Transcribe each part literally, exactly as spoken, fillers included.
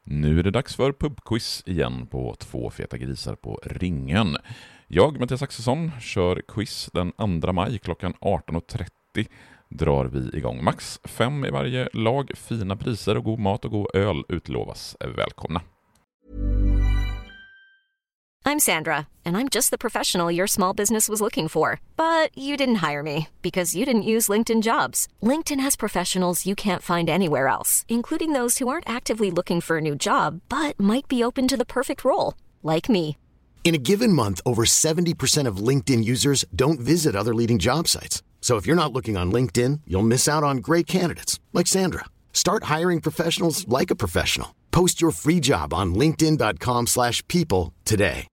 Nu är det dags för pubquiz igen på Två feta grisar på ringen. Jag, Mattias Axelsson, kör quiz den andra maj klockan arton och trettio. Drar vi igång. Max fem i varje lag, fina priser och god mat och god öl utlovas. Välkomna! I'm Sandra, and I'm just the professional your small business was looking for. But you didn't hire me because you didn't use LinkedIn Jobs. LinkedIn has professionals you can't find anywhere else, including those who aren't actively looking for a new job, but might be open to the perfect role, like me. In a given month, over seventy percent of LinkedIn users don't visit other leading job sites. So if you're not looking on LinkedIn, you'll miss out on great candidates like Sandra. Start hiring professionals like a professional. Post your free job on linkedin dot com slash people today.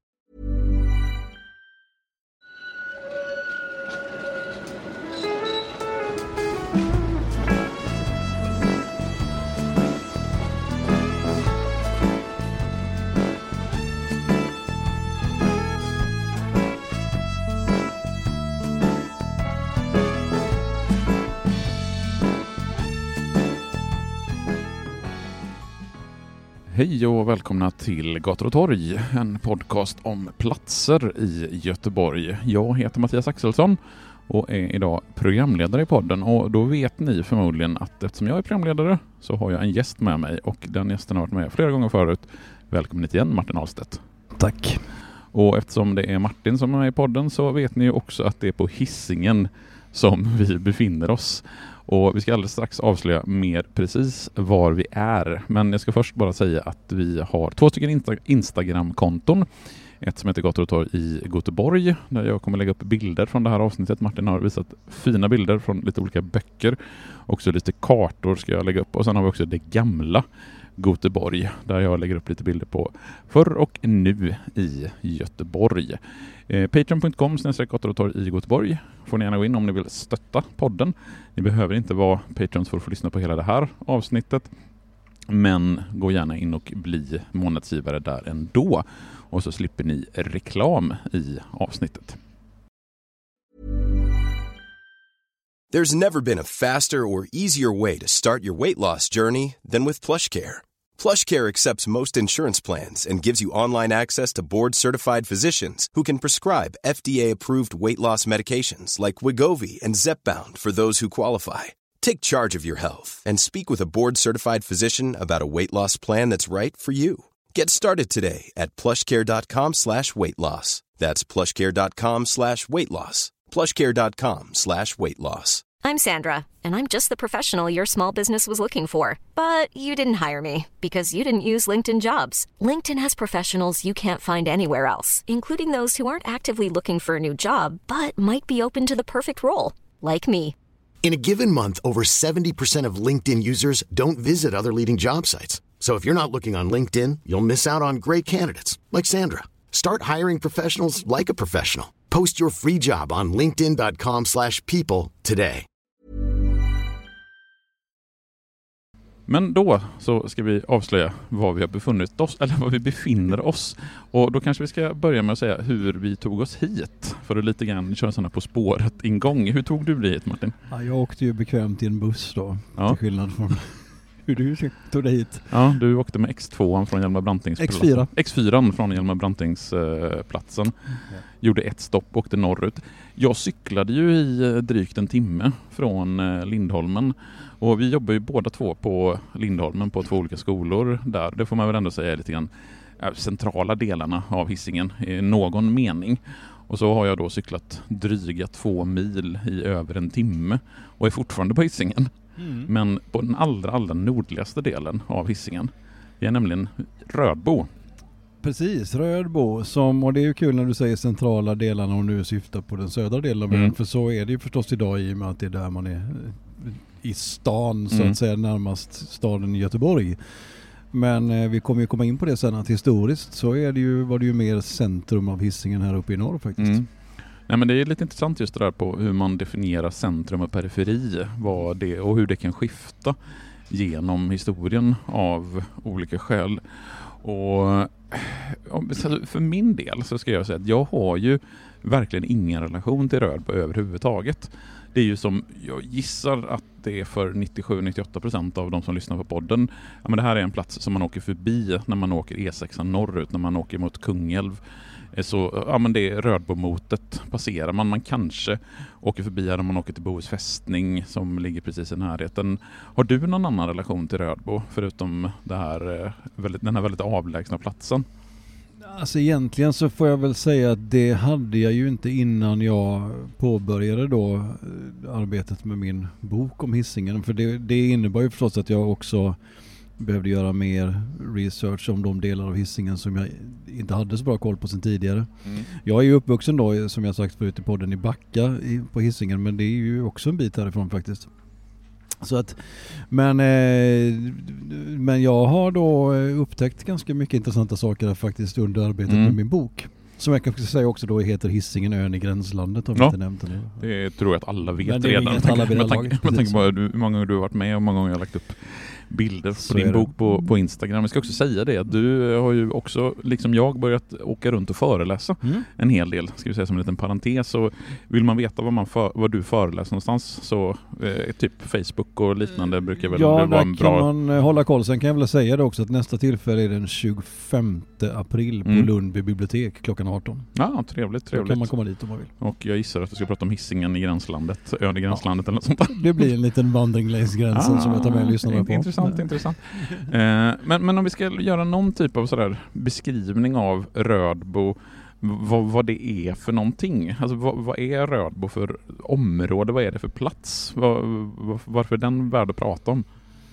Hej och välkomna till Gator och torg, en podcast om platser i Göteborg. Jag heter Mattias Axelsson och är idag programledare i podden. Och då vet ni förmodligen att eftersom jag är programledare så har jag en gäst med mig. Och den gästen har varit med flera gånger förut. Välkommen hit igen, Martin Ahlstedt. Tack. Och eftersom det är Martin som är med i podden så vet ni ju också att det är på Hisingen som vi befinner oss. Och vi ska alldeles strax avslöja mer precis var vi är. Men jag ska först bara säga att vi har två stycken Insta- Instagram-konton. Ett som heter Gator och torg i Göteborg, där jag kommer lägga upp bilder från det här avsnittet. Martin har visat fina bilder från lite olika böcker. Också lite kartor ska jag lägga upp. Och sen har vi också det gamla Göteborg, där jag lägger upp lite bilder på förr och nu i Göteborg. Eh, Patreon punkt com snedstreck gator och torg i Göteborg får ni gärna gå in om ni vill stötta podden. Ni behöver inte vara Patrons för att få lyssna på hela det här avsnittet, men gå gärna in och bli månadsgivare där ändå, och så slipper ni reklam i avsnittet. There's never been a faster or easier way to start your weight loss journey than with PlushCare. PlushCare accepts most insurance plans and gives you online access to board-certified physicians who can prescribe F D A-approved weight loss medications like Wegovy and Zepbound for those who qualify. Take charge of your health and speak with a board-certified physician about a weight loss plan that's right for you. Get started today at plushcare.com slash weight loss. That's plushcare.com slash weight loss. plushcare.com slash weight loss. I'm Sandra, and I'm just the professional your small business was looking for. But you didn't hire me because you didn't use LinkedIn Jobs. LinkedIn has professionals you can't find anywhere else, including those who aren't actively looking for a new job, but might be open to the perfect role, like me. In a given month, over seventy percent of LinkedIn users don't visit other leading job sites. So if you're not looking on LinkedIn, you'll miss out on great candidates like Sandra. Start hiring professionals like a professional. Post your free job on linkedin dot com slash people today. Men då så ska vi avslöja var vi har befunnit oss, eller var vi befinner oss. Och då kanske vi ska börja med att säga hur vi tog oss hit. För att lite grann köra sådana på spåret ingång. Hur tog du dig hit, Martin? Ja, jag åkte ju bekvämt i en buss då, ja. Till skillnad från hur du tog dig hit. Ja, du åkte med X två från Hjalmar Brantings X fyra. X fyra från Hjalmar Brantings eh, platsen. Ja. Gjorde ett stopp och åkte norrut. Jag cyklade ju i drygt en timme från eh, Lindholmen. Och vi jobbar ju båda två på Lindholmen på två olika skolor där. Det får man väl ändå säga är lite grann centrala delarna av Hisingen i någon mening. Och så har jag då cyklat dryga två mil i över en timme och är fortfarande på Hisingen. Mm. Men på den allra, allra nordligaste delen av Hisingen. Vi är nämligen Rödbo. Precis, Rödbo. Som, och det är ju kul när du säger centrala delarna och nu syftar på den södra delen av mm. För så är det ju förstås idag i och med att det är där man är i stan, så mm. att säga närmast staden i Göteborg. Men eh, vi kommer ju komma in på det sen att historiskt så är det ju, var det ju mer centrum av Hisingen här uppe i norr faktiskt. Mm. Nej, men det är lite intressant just det där på hur man definierar centrum och periferi, vad det, och hur det kan skifta genom historien av olika skäl. Och för min del så ska jag säga att jag har ju verkligen ingen relation till Rödbo överhuvudtaget. Det är ju som, jag gissar att att det är för nittiosju till nittioåtta procent av de som lyssnar på podden. Ja, men det här är en plats som man åker förbi när man åker E sex norrut, när man åker mot Kungälv. Så ja, men det är Rödbomotet passerar man. Man kanske åker förbi här när man åker till Bohus fästning som ligger precis i närheten. Har du någon annan relation till Rödbo förutom det här, väldigt, den här väldigt avlägsna platsen? Alltså egentligen så får jag väl säga att det hade jag ju inte innan jag påbörjade då arbetet med min bok om Hisingen. För det, det innebar ju förstås att jag också behövde göra mer research om de delar av Hisingen som jag inte hade så bra koll på sen tidigare. Mm. Jag är ju uppvuxen då, som jag sagt förut i podden, i Backa i, på Hisingen, men det är ju också en bit härifrån faktiskt. Så att, men, eh, men jag har då upptäckt ganska mycket intressanta saker faktiskt under arbetet mm. med min bok. Som jag kan säga också då heter Hisingen, ön i gränslandet, om ja, inte nämnt det. Det tror jag att alla vet det redan. Alla jag tänker bara hur många gånger du har varit med och hur många gånger jag har lagt upp bilder Så på din bok på, på Instagram. Jag ska också säga det att du har ju också, liksom jag, börjat åka runt och föreläsa mm. en hel del, ska vi säga som en liten parentes. Så vill man veta vad, man för, vad du föreläser någonstans, så eh, typ Facebook och liknande brukar väl ja, vara en bra... Ja, kan man hålla koll. Sen kan jag väl säga det också att nästa tillfälle är den tjugofemte april på mm. Lundby bibliotek klockan arton. Ja, trevligt, trevligt. Då kan man komma dit om man vill. Och jag gissar att du ska prata om Hisingen i gränslandet, ön i gränslandet ja. eller något sånt där. Det blir en liten vandring längs gränsen ah, som jag tar med lyssnarna på. Intressant, intressant. eh, men, men om vi ska göra någon typ av sådär beskrivning av Rödbo, vad, vad det är för någonting. Alltså vad, vad är Rödbo för område? Vad är det för plats? Var, var, varför är den värd att prata om?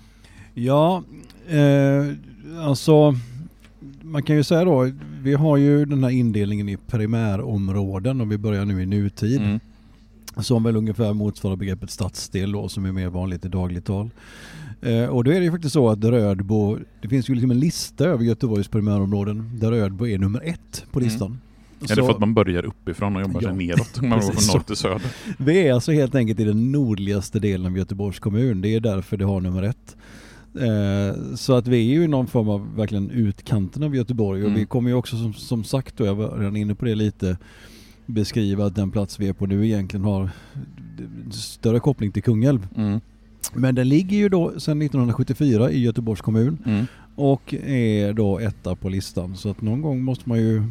Ja, eh, alltså man kan ju säga då, vi har ju den här indelningen i primärområden och vi börjar nu i nutid. Mm. Som väl ungefär motsvarar begreppet stadsdel då, som är mer vanligt i dagligt tal. Eh, och då är det ju faktiskt så att Rödbo, det finns ju liksom en lista över Göteborgs primärområden där Rödbo är nummer ett på listan. Mm. Är det för att man börjar uppifrån och jobbar ja, sig neråt? Man går från norr till söder. Vi är alltså helt enkelt i den nordligaste delen av Göteborgs kommun. Det är därför det har nummer ett. Eh, så att vi är ju i någon form av verkligen utkanten av Göteborg. Och mm. vi kommer ju också som, som sagt, då jag var redan inne på det lite, beskriva att den plats vi är på nu egentligen har större koppling till Kungälv. Mm. Men den ligger ju då sedan nittonhundrasjuttiofyra i Göteborgs kommun mm. och är då etta på listan. Så att någon gång måste man ju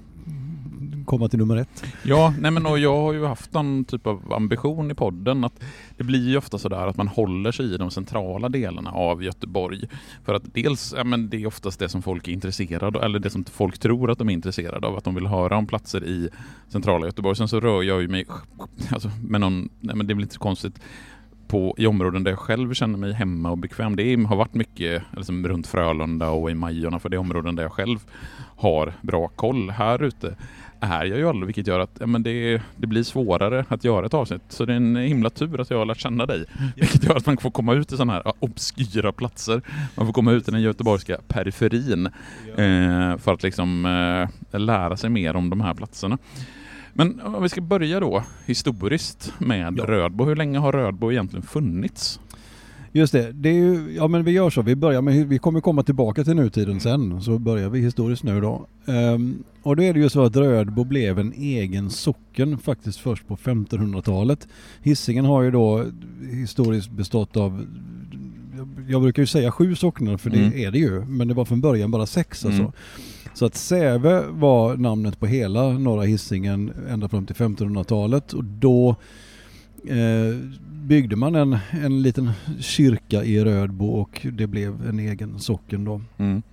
komma till nummer ett. Ja, nej men och jag har ju haft en typ av ambition i podden att det blir ju ofta sådär att man håller sig i de centrala delarna av Göteborg. För att dels, ja men det är oftast det som folk är intresserade av, eller det som folk tror att de är intresserade av, att de vill höra om platser i centrala Göteborg. Sen så rör jag ju mig, alltså med någon, nej men det är väl inte så konstigt, på, i områden där jag själv känner mig hemma och bekväm. Det är, har varit mycket liksom, runt Frölunda och i Majorna, för det är områden där jag själv har bra koll. Här ute är jag ju aldrig, vilket gör att ja, men det, det blir svårare att göra ett avsnitt. Så det är en himla tur att jag har lärt känna dig. Vilket gör att man får komma ut i sådana här obskyra platser. Man får komma ut i den göteborgska periferin eh, för att liksom eh, lära sig mer om de här platserna. Men om vi ska börja då historiskt med ja. Rödbo. Hur länge har Rödbo egentligen funnits? Just det, det är ju, ja men vi gör så, vi börjar med, vi kommer komma tillbaka till nutiden sen, så börjar vi historiskt nu då. Um, och då är det ju så att Rödbo blev en egen socken faktiskt först på femtonhundratalet. Hisingen har ju då historiskt bestått av, jag brukar ju säga sju socknar, för mm. det är det ju, men det var från början bara sex alltså. Mm. Så att Säve var namnet på hela norra Hisingen ända fram till femtonhundratalet, och då eh, byggde man en, en liten kyrka i Rödbo och det blev en egen socken då. Mm.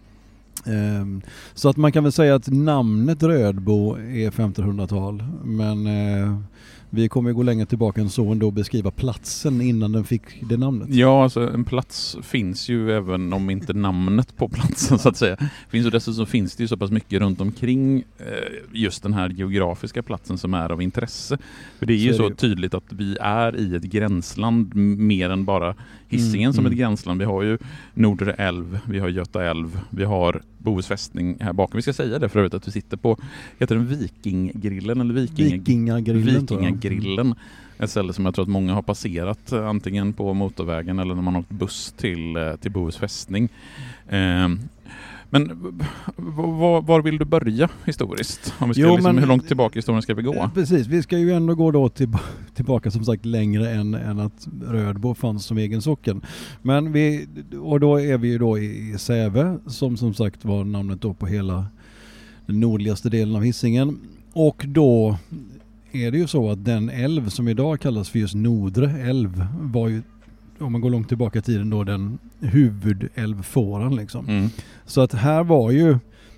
Eh, så att man kan väl säga att namnet Rödbo är femtonhundratal, men eh, vi kommer gå längre tillbaka än så ändå och beskriva platsen innan den fick det namnet. Ja, alltså en plats finns ju även om inte namnet på platsen så att säga. Finns ju dessutom finns det ju så pass mycket runt omkring eh, just den här geografiska platsen som är av intresse. För det är ju så, så tydligt att vi är i ett gränsland mer än bara Hisingen mm, som mm. ett gränsland. Vi har ju Nordre älv, vi har Göta älv, vi har Bohus fästning här bakom. Vi ska säga det för övrigt att vi sitter på, heter den Vikinggrillen eller Viking... Vikingagrillen? Vikingagrillen. Ett ställe som jag tror att många har passerat antingen på motorvägen eller när man har åkt buss till, till Bohus fästning. Eh, Men var, var vill du börja historiskt? Om vi ska Jo, liksom, men, hur långt tillbaka i historien ska vi gå? Eh, precis, vi ska ju ändå gå då till, tillbaka som sagt längre än, än att Rödbo fanns som egen socken. Men vi, och då är vi ju då i, i Säve som som sagt var namnet då på hela den nordligaste delen av Hisingen. Och då är det ju så att den älv som idag kallas för just Nordre älv var ju, om man går långt tillbaka i tiden, då den huvudälvfåran liksom. Mm. Så att här var ju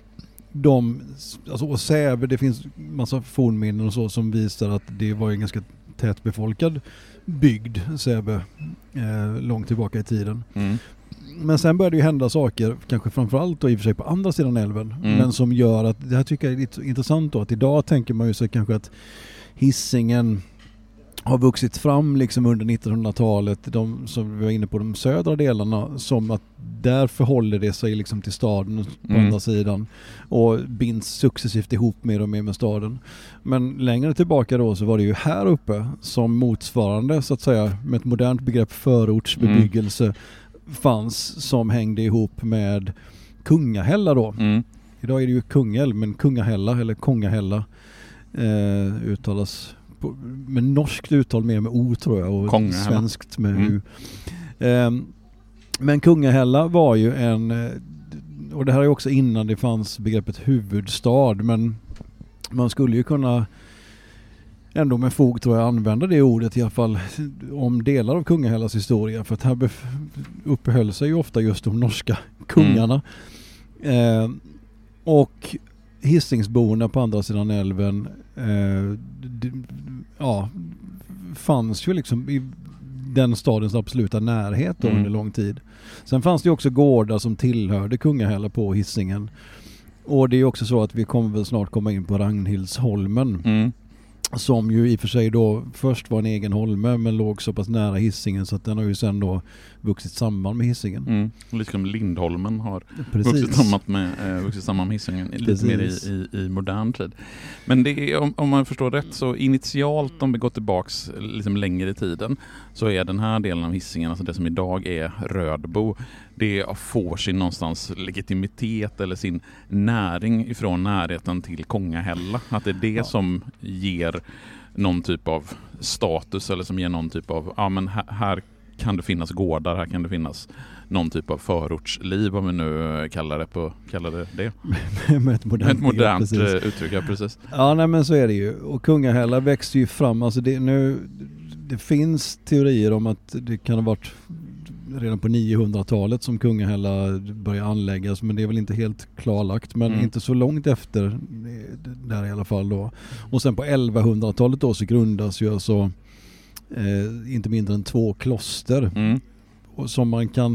de, alltså och Säve, det finns massa fornminnen och så som visar att det var en ganska tätbefolkad bygd, Säve, eh, långt tillbaka i tiden. Mm. Men sen började ju hända saker, kanske framförallt då i och för sig på andra sidan älven, mm. men som gör att, det här tycker jag är lite intressant då, att idag tänker man ju sig kanske att Hisingen har vuxit fram liksom under nittonhundratalet, de som vi var inne på, de södra delarna, som att där förhåller det sig liksom till staden på mm. andra sidan och binds successivt ihop mer och mer med staden. Men längre tillbaka då så var det ju här uppe som motsvarande, så att säga, med ett modernt begrepp, förortsbebyggelse mm. fanns, som hängde ihop med Kungahälla då. Mm. Idag är det ju Kungälv, men Kungahälla eller Kongahälla eh, uttalas på, med norskt uttal mer med O, tror jag, och Kongahälla. Svenskt med mm. U. Eh, men Kungahälla var ju en, och det här är också innan det fanns begreppet huvudstad, men man skulle ju kunna ändå med fog, tror jag, använda det ordet i alla fall om delar av Kungahällas historia, för att här bef- uppehöll sig ju ofta just de norska kungarna. Mm. Eh, och Hisingsborna på andra sidan älven eh, d- ja, fanns ju liksom i den stadens absoluta närhet då mm. under lång tid. Sen fanns det ju också gårdar som tillhörde Kungahälla på Hisingen. Och det är också så att vi kommer väl snart komma in på Ragnhildsholmen. Mm. Som ju i och för sig då först var en egen holme, men låg så pass nära Hisingen så att den har ju sen då vuxit samman med Hisingen. Mm. Och liksom Lindholmen har vuxit samman med, eh, vuxit samman med Hisingen lite mer i, i, i modern tid. Men det är, om, om man förstår rätt, så initialt, om vi går tillbaks liksom längre i tiden, så är den här delen av Hisingen, alltså det som idag är Rödbo, det får sin någonstans legitimitet eller sin näring ifrån närheten till Kongahälla. Att det är det ja. som ger någon typ av status, eller som ger någon typ av, ja men här, här kan det finnas gårdar, här kan det finnas någon typ av förortsliv, om vi nu kallar det på, kallar det, det. Med ett modernt, ett modernt ja, uttryck, ja, precis. Ja, nej, men så är det ju. Och Kungahälla växte ju fram, alltså det, nu, det finns teorier om att det kan ha varit redan på niohundratalet som Kungahälla började anläggas, men det är väl inte helt klarlagt, men mm. inte så långt efter där i alla fall då. Och sen på elvahundratalet då så grundas ju alltså eh, inte mindre än två kloster mm. och som man kan,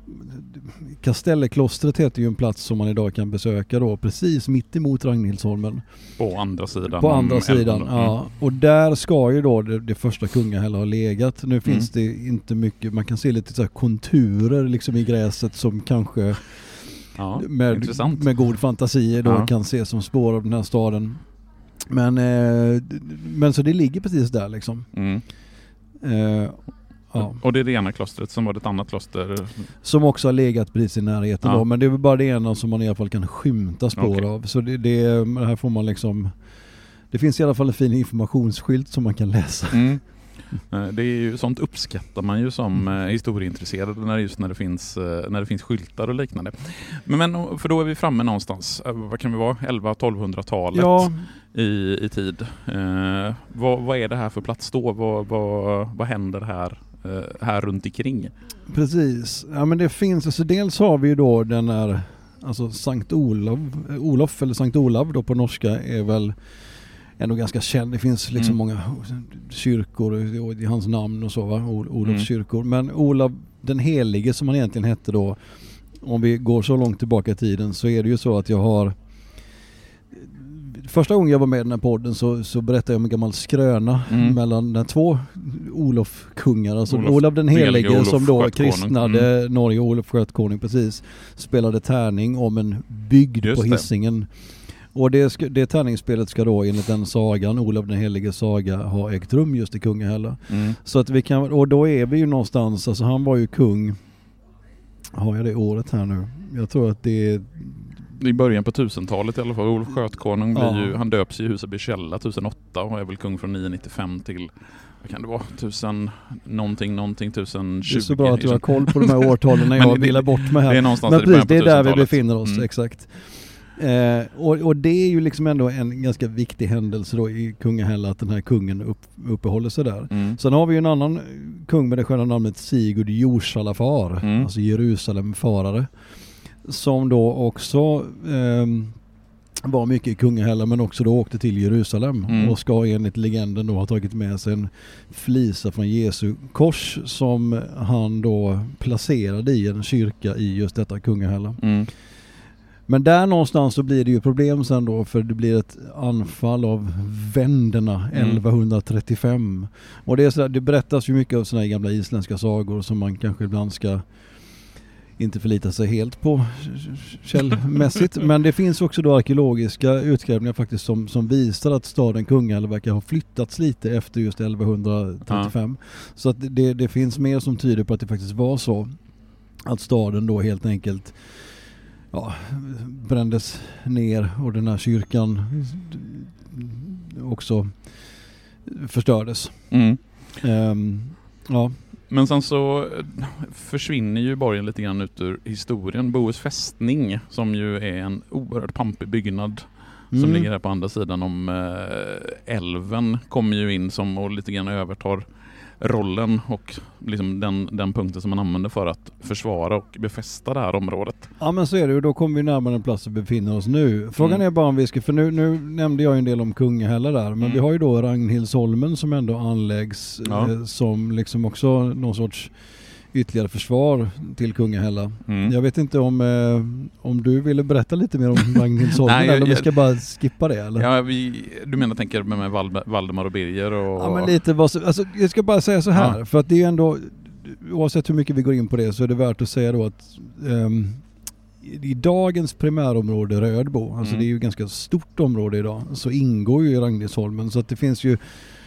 Kastelleklostret heter ju en plats som man idag kan besöka då, precis mitt emot Ragnhildsholmen. På andra sidan. På andra sidan, mm. ja. Och där ska ju då det, det första Kungahälla ha legat. Nu finns mm. det inte mycket, man kan se lite så här konturer liksom i gräset som kanske ja, med, med god fantasi då ja. kan se som spår av den här staden. Men, eh, men så det ligger precis där liksom. Mm. Eh, Ja. Och det är det ena klostret, som var det ett annat kloster som också har legat precis i närheten ja. då, men det är väl bara det ena som man i alla fall kan skymta spår okay. av. Så det, det, här får man liksom, det finns i alla fall en fin informationsskylt som man kan läsa. Mm. Det är ju, sånt uppskattar man ju som mm. historieintresserad när just när det finns när det finns skyltar och liknande. Men, men för då är vi framme någonstans, vad kan vi vara, elva-tolvhundratalet ja. i, i tid. Eh, vad, vad är det här för plats då? Vad, vad, vad händer här här runt omkring? Precis. Ja, men det finns, alltså dels har vi ju då den här, alltså Sankt Olof, Olof eller Sankt Olav då på norska är väl ändå ganska känd. Det finns liksom mm. många kyrkor i hans namn och så, va? Olofs mm. kyrkor. Men Olav den helige, som han egentligen hette då, om vi går så långt tillbaka i tiden, så är det ju så att jag har första gången jag var med i den här podden så, så berättade jag om en gammal skröna mm. mellan den två Olof-kungar. Alltså Olof, Olav den helige Olof som då kristnade mm. Norge, Olof skötkonung precis, spelade tärning om en bygd Just på Hisingen. Det. Och det, ska, det tärningsspelet ska då enligt den sagan, Olav den helige saga, ha ägt rum just i Kungahälla. Mm. Så att vi kan, och då är vi ju någonstans, alltså han var ju kung, har jag det året här nu? Jag tror att det är I början på tusentalet i alla fall. Olof Skötkonung blir Ja. ju, han döps i Huseby Källa tusenåtta och är väl kung från nio nittiofem till, vad kan det vara, tusen någonting, någonting, tusen tjugo. Det är så bra att du har koll på de här årtalen när Men jag det- vilar bort mig här. Det är någonstans Men i början precis, på det är där vi tusentalet. befinner oss, Mm. exakt. Eh, och, och det är ju liksom ändå en ganska viktig händelse då i Kungahälla att den här kungen upp, uppehåller sig där. Mm. Sen har vi ju en annan kung med det sköna namnet Sigurd Jorsalafar, Mm. alltså Jerusalemfarare, som då också ehm, var mycket i Kungahälla men också då åkte till Jerusalem Mm. och ska enligt legenden då ha tagit med sig en flisa från Jesu kors som han då placerade i en kyrka i just detta Kungahälla. Mm. Men där någonstans så blir det ju problem sen då, för det blir ett anfall av vänderna Mm. elva trettiofem. Och det, är så där, det berättas ju mycket av såna här gamla isländska sagor som man kanske ibland ska inte förlita sig helt på källmässigt. Men det finns också då arkeologiska utgrävningar faktiskt som, som visar att staden Kungahälla verkar ha flyttats lite efter just elva trettiofem. Ja. Så att det, det finns mer som tyder på att det faktiskt var så att staden då helt enkelt ja, brändes ner och den här kyrkan också förstördes. Mm. Um, ja. Men sen så försvinner ju borgen lite grann ut ur historien. Bohus fästning, som ju är en oerhört pampig byggnad mm. som ligger här på andra sidan om eh, älven, kommer ju in som och lite grann övertar rollen och liksom den, den punkten som man använder för att försvara och befästa det här området. Ja, men så är det ju. Då kommer vi närmare den plats vi befinner oss nu. Frågan mm. är bara om vi ska, för nu, nu nämnde jag en del om Kungahälla där, men mm. vi har ju då Ragnhildsholmen som ändå anläggs ja. eh, som liksom också någon sorts ytterligare försvar till Kungahälla. Mm. Jag vet inte om eh, om du ville berätta lite mer om Ragnhildsholmen Nej, eller om vi ska bara skippa det eller? Ja, vi, du menar tänker med, med Val- Valdemar och Birger och... Ja, men lite vad så, alltså, jag ska bara säga så här, ja. för att det är ju ändå, oavsett hur mycket vi går in på det så är det värt att säga då att um, i dagens primärområde Rödbo, alltså mm. det är ju ett ganska stort område idag, så ingår ju Ragnhildsholmen, så att det finns ju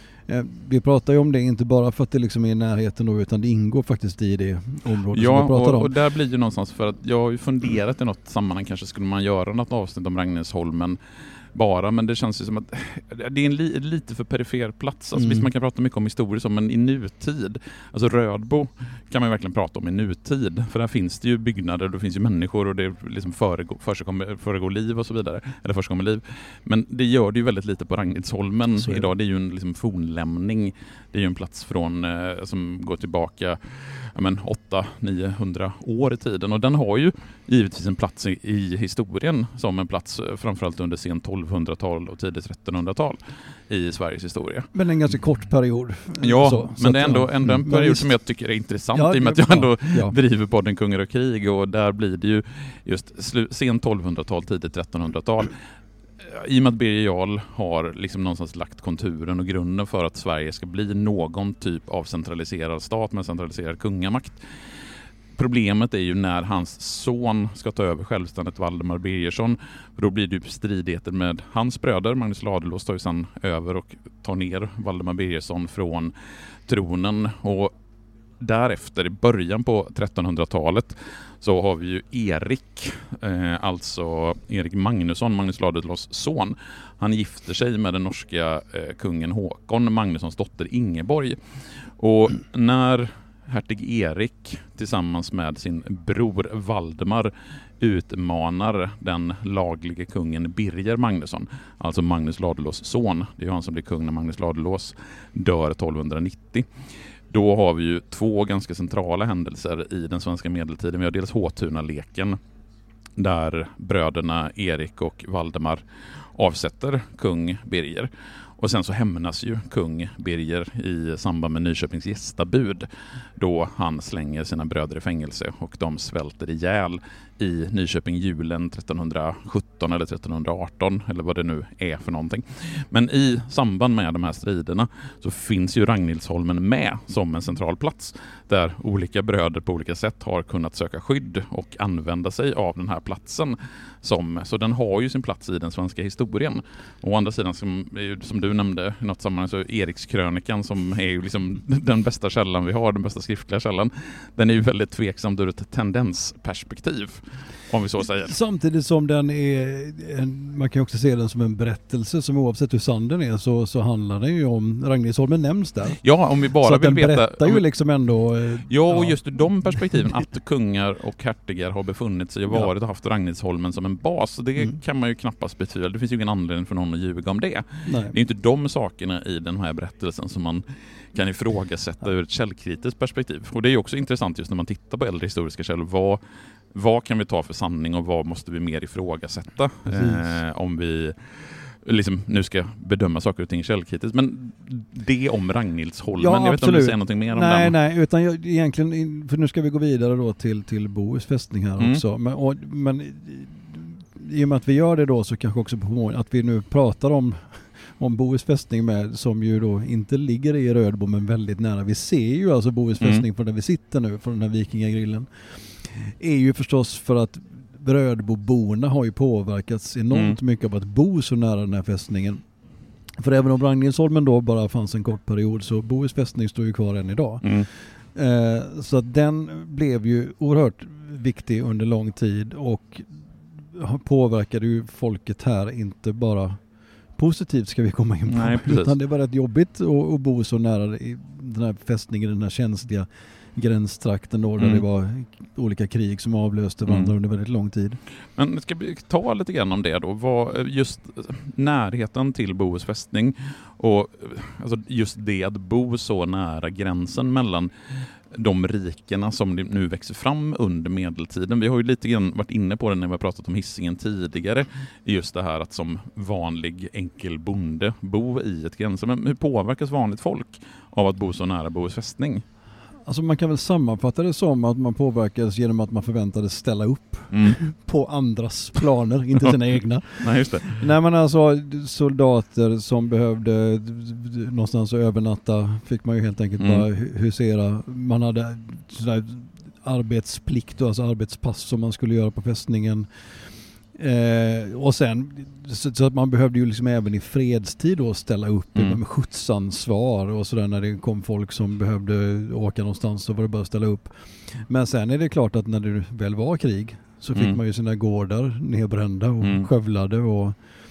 vi pratar ju om det inte bara för att det liksom är i närheten då, utan det ingår faktiskt i det området ja, som vi pratar och, om. och där blir ju någonstans för att jag har ju funderat i något sammanhang, kanske skulle man göra något avsnitt om Ragnhildsholmen bara, men det känns ju som att det är en li, lite för perifer plats. Alltså, mm. Visst, man kan prata mycket om historia som, men i nutid, alltså Rödbo kan man verkligen prata om i nutid, för där finns det ju byggnader, det finns ju människor och det liksom föregår, föregår, föregår liv och så vidare, eller förekommer liv. Men det gör det ju väldigt lite på Ragnhildsholmen idag. Det är ju en liksom fornlämning. Det är ju en plats från eh, som går tillbaka ja, men åtta till niohundra år i tiden, och den har ju givetvis en plats i, i historien som en plats framförallt under sen tolvhundratal och tidigt trettonhundratal i Sveriges historia. Men en ganska kort period. Ja, så, men så det är ändå, ändå en period visst. som jag tycker är intressant ja, i och med att jag ändå ja. driver podden Kungar och krig, och där blir det ju just slu- sen tolvhundratal, tidigt trettonhundratal. I och med att Birger Jarl har liksom någonstans lagt konturen och grunden för att Sverige ska bli någon typ av centraliserad stat med centraliserad kungamakt. Problemet är ju när hans son ska ta över självständigt, Valdemar Birgersson. För då blir det ju stridigheter med hans bröder. Magnus Ladulås tar ju sedan över och tar ner Valdemar Birgersson från tronen. Och därefter, i början på trettonhundratalet, så har vi ju Erik, eh, alltså Erik Magnusson, Magnus Ladulås son. Han gifter sig med den norska eh, kungen Håkon Magnussons dotter Ingeborg. Och när hertig Erik tillsammans med sin bror Valdemar utmanar den lagliga kungen Birger Magnusson, alltså Magnus Ladulås son. Det är ju han som blir kung när Magnus Ladulås dör tolvhundranittio. Då har vi ju två ganska centrala händelser i den svenska medeltiden. Vi har dels Håtunaleken, där bröderna Erik och Valdemar avsätter kung Birger. Och sen så hämnas ju kung Birger i samband med Nyköpings gästabud, då han slänger sina bröder i fängelse och de svälter ihjäl i Nyköping julen trettonhundrasjutton eller trettonhundraarton eller vad det nu är för någonting. Men i samband med de här striderna så finns ju Ragnhildsholmen med som en central plats där olika bröder på olika sätt har kunnat söka skydd och använda sig av den här platsen. Som, så den har ju sin plats i den svenska historien. historien. Å andra sidan, som, som du nämnde i något sammanhang, så Erikskrönikan, som är ju liksom den bästa källan vi har, den bästa skriftliga källan, den är ju väldigt tveksam ur ett tendensperspektiv, om vi så säger. Samtidigt som den är, en, man kan också se den som en berättelse, som oavsett hur sann den är, så, så handlar den ju om, Ragnhildsholmen nämns där. Ja, om vi bara så att vill den veta... berättar ju om, liksom ändå... Eh, ja, och just ur de perspektiven, att kungar och hertigar har befunnit sig och Ja. varit och haft Ragnhildsholmen som en bas, det Mm. kan man ju knappast betvivla. Det finns ju ingen anledning för någon att ljuga om det. nej. Det är inte de sakerna i den här berättelsen som man kan ifrågasätta ur ett källkritiskt perspektiv. Och det är ju också intressant just när man tittar på äldre historiska källor. Vad, vad kan vi ta för sanning och vad måste vi mer ifrågasätta eh, om vi liksom nu ska bedöma saker och ting källkritiskt. Men det om Ragnhildsholmen, Ja, jag vet inte om du absolut. säger någonting mer om nej, den. Nej, utan jag, egentligen, för nu ska vi gå vidare då till, till Bohus fästning här Mm. också. Men, och, men i och med att vi gör det då, så kanske också på att vi nu pratar om om Bohus fästning med, som ju då inte ligger i Rödbo men väldigt nära. Vi ser ju alltså Bohus Mm. fästning från där vi sitter nu, från den här vikingagrillen. Är ju förstås för att Rödboborna har ju påverkats enormt Mm. mycket av att bo så nära den här fästningen. För även om Ragnhildsholmen då bara fanns en kort period, så Bohus fästning står ju kvar än idag. Mm. Eh, så att den blev ju oerhört viktig under lång tid och påverkade ju folket här, inte bara positivt ska vi komma in på. Nej, precis. Utan det var rätt jobbigt att, att bo så nära i den här fästningen, den här känsliga gränstrakten då, där Mm. det var olika krig som avlöste varandra Mm. under väldigt lång tid. Men ska vi ta lite grann om det då? Vad, just närheten till Bohus fästning och alltså just det att bo så nära gränsen mellan de rikena som nu växer fram under medeltiden. Vi har ju lite grann varit inne på det när vi har pratat om Hisingen tidigare. Just det här att som vanlig enkel bonde bo i ett gränsen. Men hur påverkas vanligt folk av att bo så nära Bohus fästning? Alltså man kan väl sammanfatta det som att man påverkas genom att man förväntades ställa upp Mm. på andras planer, inte sina egna. Nej, just det. Nej, men alltså soldater som behövde någonstans att övernatta fick man ju helt enkelt Mm. bara hu- husera. Man hade sådär arbetsplikt, alltså arbetspass som man skulle göra på fästningen. Eh, och sen så, så att man behövde ju liksom även i fredstid då ställa upp Mm. med skjutsansvar och sådär. När det kom folk som behövde åka någonstans, så var det bara att ställa upp. Men sen är det klart att när det väl var krig så fick Mm. man ju sina gårdar nedbrända och Mm. skövlade och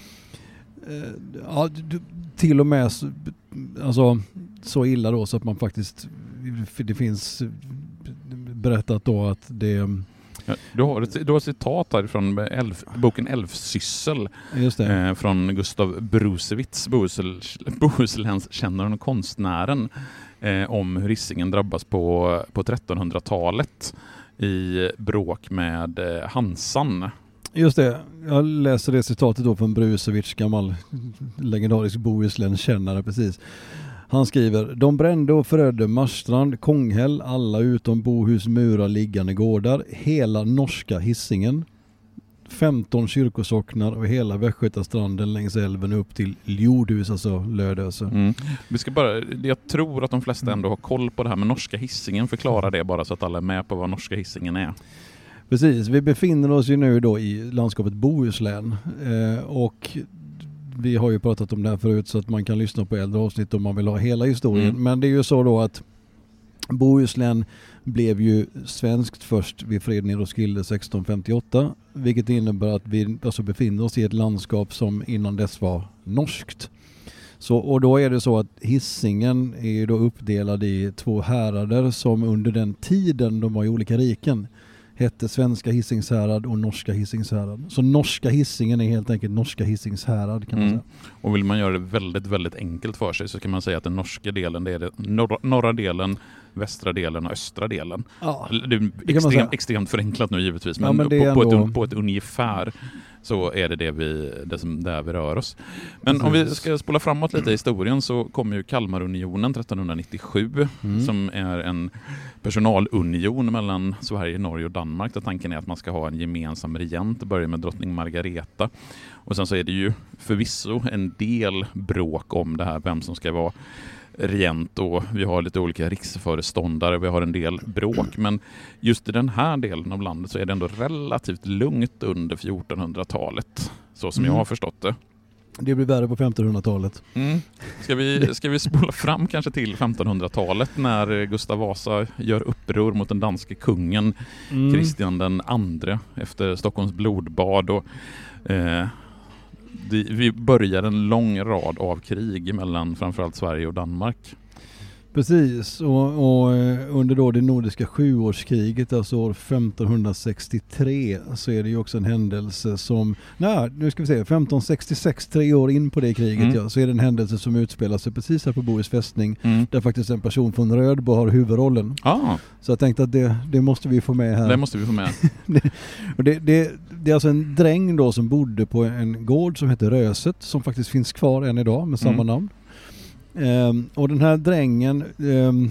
eh, ja, d- till och med så, alltså, så illa då så att man faktiskt, för det finns berättat då att det, Ja, du, har ett, du har ett citat här från elf, boken Älvsyssel just det. eh, från Gustav Brusewitz, Bohusel, Bohuslänskännaren och konstnären, eh, om hur Hisingen drabbas på, på trettonhundratalet i bråk med eh, Hansan. Just det, jag läser det citatet då från Brusewitz, gammal legendarisk Bohuslän-kännare, precis. Han skriver: de brände och förödde Marstrand, Konghäll, alla utom Bohus murar liggande gårdar, hela norska Hisingen, femton kyrkosocknar och hela Västgötastranden längs älven upp till Ljordhus, alltså Lödöse. Mm. Vi ska bara, jag tror att de flesta ändå har koll på det här med norska Hisingen. Förklara det bara så att alla är med på vad norska Hisingen är. Precis, vi befinner oss ju nu då i landskapet Bohuslän eh, och vi har ju pratat om det här förut, så att man kan lyssna på äldre avsnitt om man vill ha hela historien. Mm. Men det är ju så då att Bohuslän blev ju svenskt först vid freden i Roskilde sexton femtioåtta, vilket innebär att vi alltså befinner oss i ett landskap som innan dess var norskt. Så, och då är det så att Hisingen är ju då uppdelad i två härader som under den tiden de var i olika riken hette svenska Hisingshärad och norska Hisingshärad. Så norska Hisingen är helt enkelt norska Hisingshärad, kan man Mm. säga. Och vill man göra det väldigt, väldigt enkelt för sig så kan man säga att den norska delen, det är det norra, norra delen, västra delen och östra delen. Ja, Det är man säga. extremt, extremt förenklat nu givetvis, men, Ja, men det är på, på, ändå- ett, på ett ungefär så är det det vi, det som, där vi rör oss. Men om vi Precis. ska spola framåt lite i historien så kommer ju Kalmarunionen trettonhundranittiosju Mm. som är en personalunion mellan Sverige, Norge och Danmark, där tanken är att man ska ha en gemensam regent, börja med drottning Margareta. Och sen så är det ju förvisso en del bråk om det här, vem som ska vara regent, och vi har lite olika riksföreståndare, vi har en del bråk, men just i den här delen av landet så är det ändå relativt lugnt under fjortonhundratalet, så som Mm. jag har förstått det. Det blir värre på femtonhundratalet. Mm. Ska vi, ska vi spola fram kanske till femtonhundratalet när Gustav Vasa gör uppror mot den danske kungen mm. Kristian den andre efter Stockholms blodbad och eh, det, vi börjar en lång rad av krig mellan framförallt Sverige och Danmark. Precis, och, och under då det nordiska sjuårskriget, alltså år femtonhundrasextiotre, så är det ju också en händelse som, nej, nu ska vi se, femtonhundrasextiosex, tre år in på det kriget, mm. ja, så är det en händelse som utspelar sig precis här på Bohus fästning, mm. där faktiskt en person från Rödbo har huvudrollen. Ah. Så jag tänkte att det, det måste vi få med här. Det måste vi få med. det, och det, det, det är alltså en dräng då som bodde på en gård som heter Röset, som faktiskt finns kvar än idag med samma mm. namn. Um, och den här drängen um,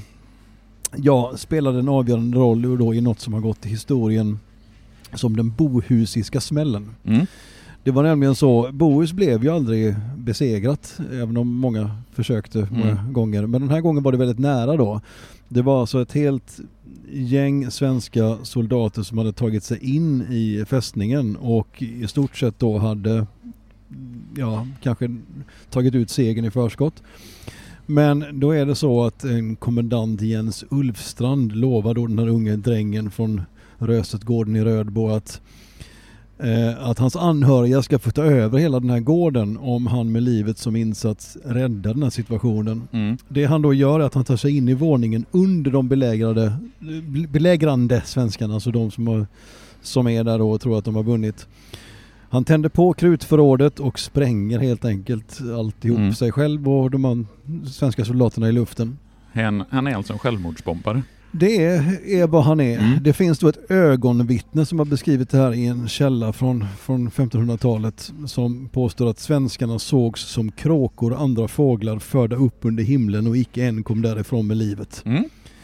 ja, spelade en avgörande roll då i något som har gått i historien som den bohusiska smällen. Mm. Det var nämligen så, Bohus blev ju aldrig besegrat, även om många försökte mm. många gånger. Men den här gången var det väldigt nära då. Det var alltså ett helt gäng svenska soldater som hade tagit sig in i fästningen och i stort sett då hade ja, kanske tagit ut segern i förskott. Men då är det så att en kommendant Jens Ulfstrand lovar då den här unge drängen från Rösetgården i Rödbo att, eh, att hans anhöriga ska få ta över hela den här gården om han med livet som insats räddar den här situationen. Mm. Det han då gör är att han tar sig in i våningen under de belägrade, belägrande svenskarna, alltså de som, har, som är där då och tror att de har vunnit. Han tänder på krutförrådet och spränger helt enkelt alltihop mm. sig själv och de man, svenska soldaterna i luften. Han, han är alltså en självmordsbombare. Det är, är vad han är. Mm. Det finns då ett ögonvittne som har beskrivit det här i en källa från, från femtonhundratalet som påstår att svenskarna sågs som kråkor och andra fåglar förda upp under himlen och icke en kom därifrån med livet. Mm.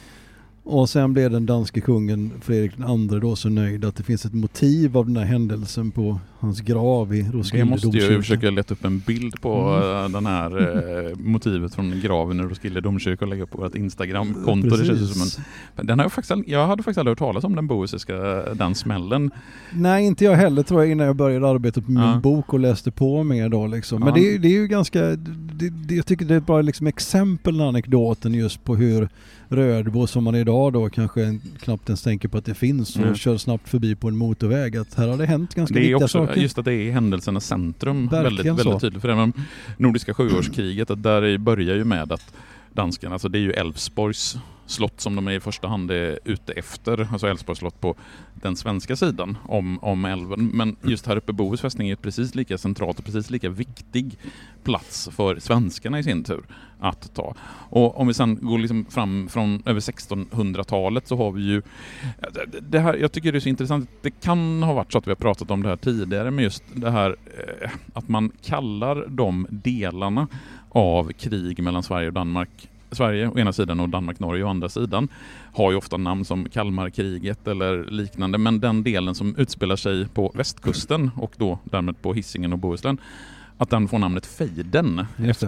Och sen blev den danske kungen Fredrik den andre då så nöjd att det finns ett motiv av den här händelsen på hans grav i Roskilde domkyrka. Jag måste ju försöka leta upp en bild på mm. den här eh, motivet från graven i Roskilde domkyrka och lägga upp på vårt Instagram-konto. Det känns som en, den har jag, faktiskt, jag hade faktiskt aldrig hört talas om den bohusiska, den smällen. Nej, inte jag heller tror jag innan jag började arbetet på min ja. bok och läste på mer då liksom. Men ja. det, det är ju ganska, det, det, jag tycker det är ett bra liksom, exempel, anekdoten just på hur Rödbo som man idag då kanske en, knappt ens tänker på att det finns och mm. kör snabbt förbi på en motorväg. Att här har det hänt ganska viktiga också, saker. Just att det är händelsernas centrum väldigt, väldigt tydligt. För det nordiska sjuårskriget, att där börjar ju med att danskarna, alltså det är ju Älvsborgs slott som de är i första hand är ute efter, alltså Älvsborgs slott på den svenska sidan om, om älven. Men just här uppe Bohus fästning är precis lika centralt och precis lika viktig plats för svenskarna i sin tur att ta. Och om vi sen går liksom fram från över sextonhundratalet så har vi ju det här, jag tycker det är så intressant, det kan ha varit så att vi har pratat om det här tidigare, men just det här eh, att man kallar de delarna av krig mellan Sverige och Danmark, Sverige å ena sidan och Danmark-Norge å andra sidan, har ju ofta namn som Kalmarkriget eller liknande, men den delen som utspelar sig på västkusten och då därmed på Hisingen och Bohuslän, att den får namnet Fejden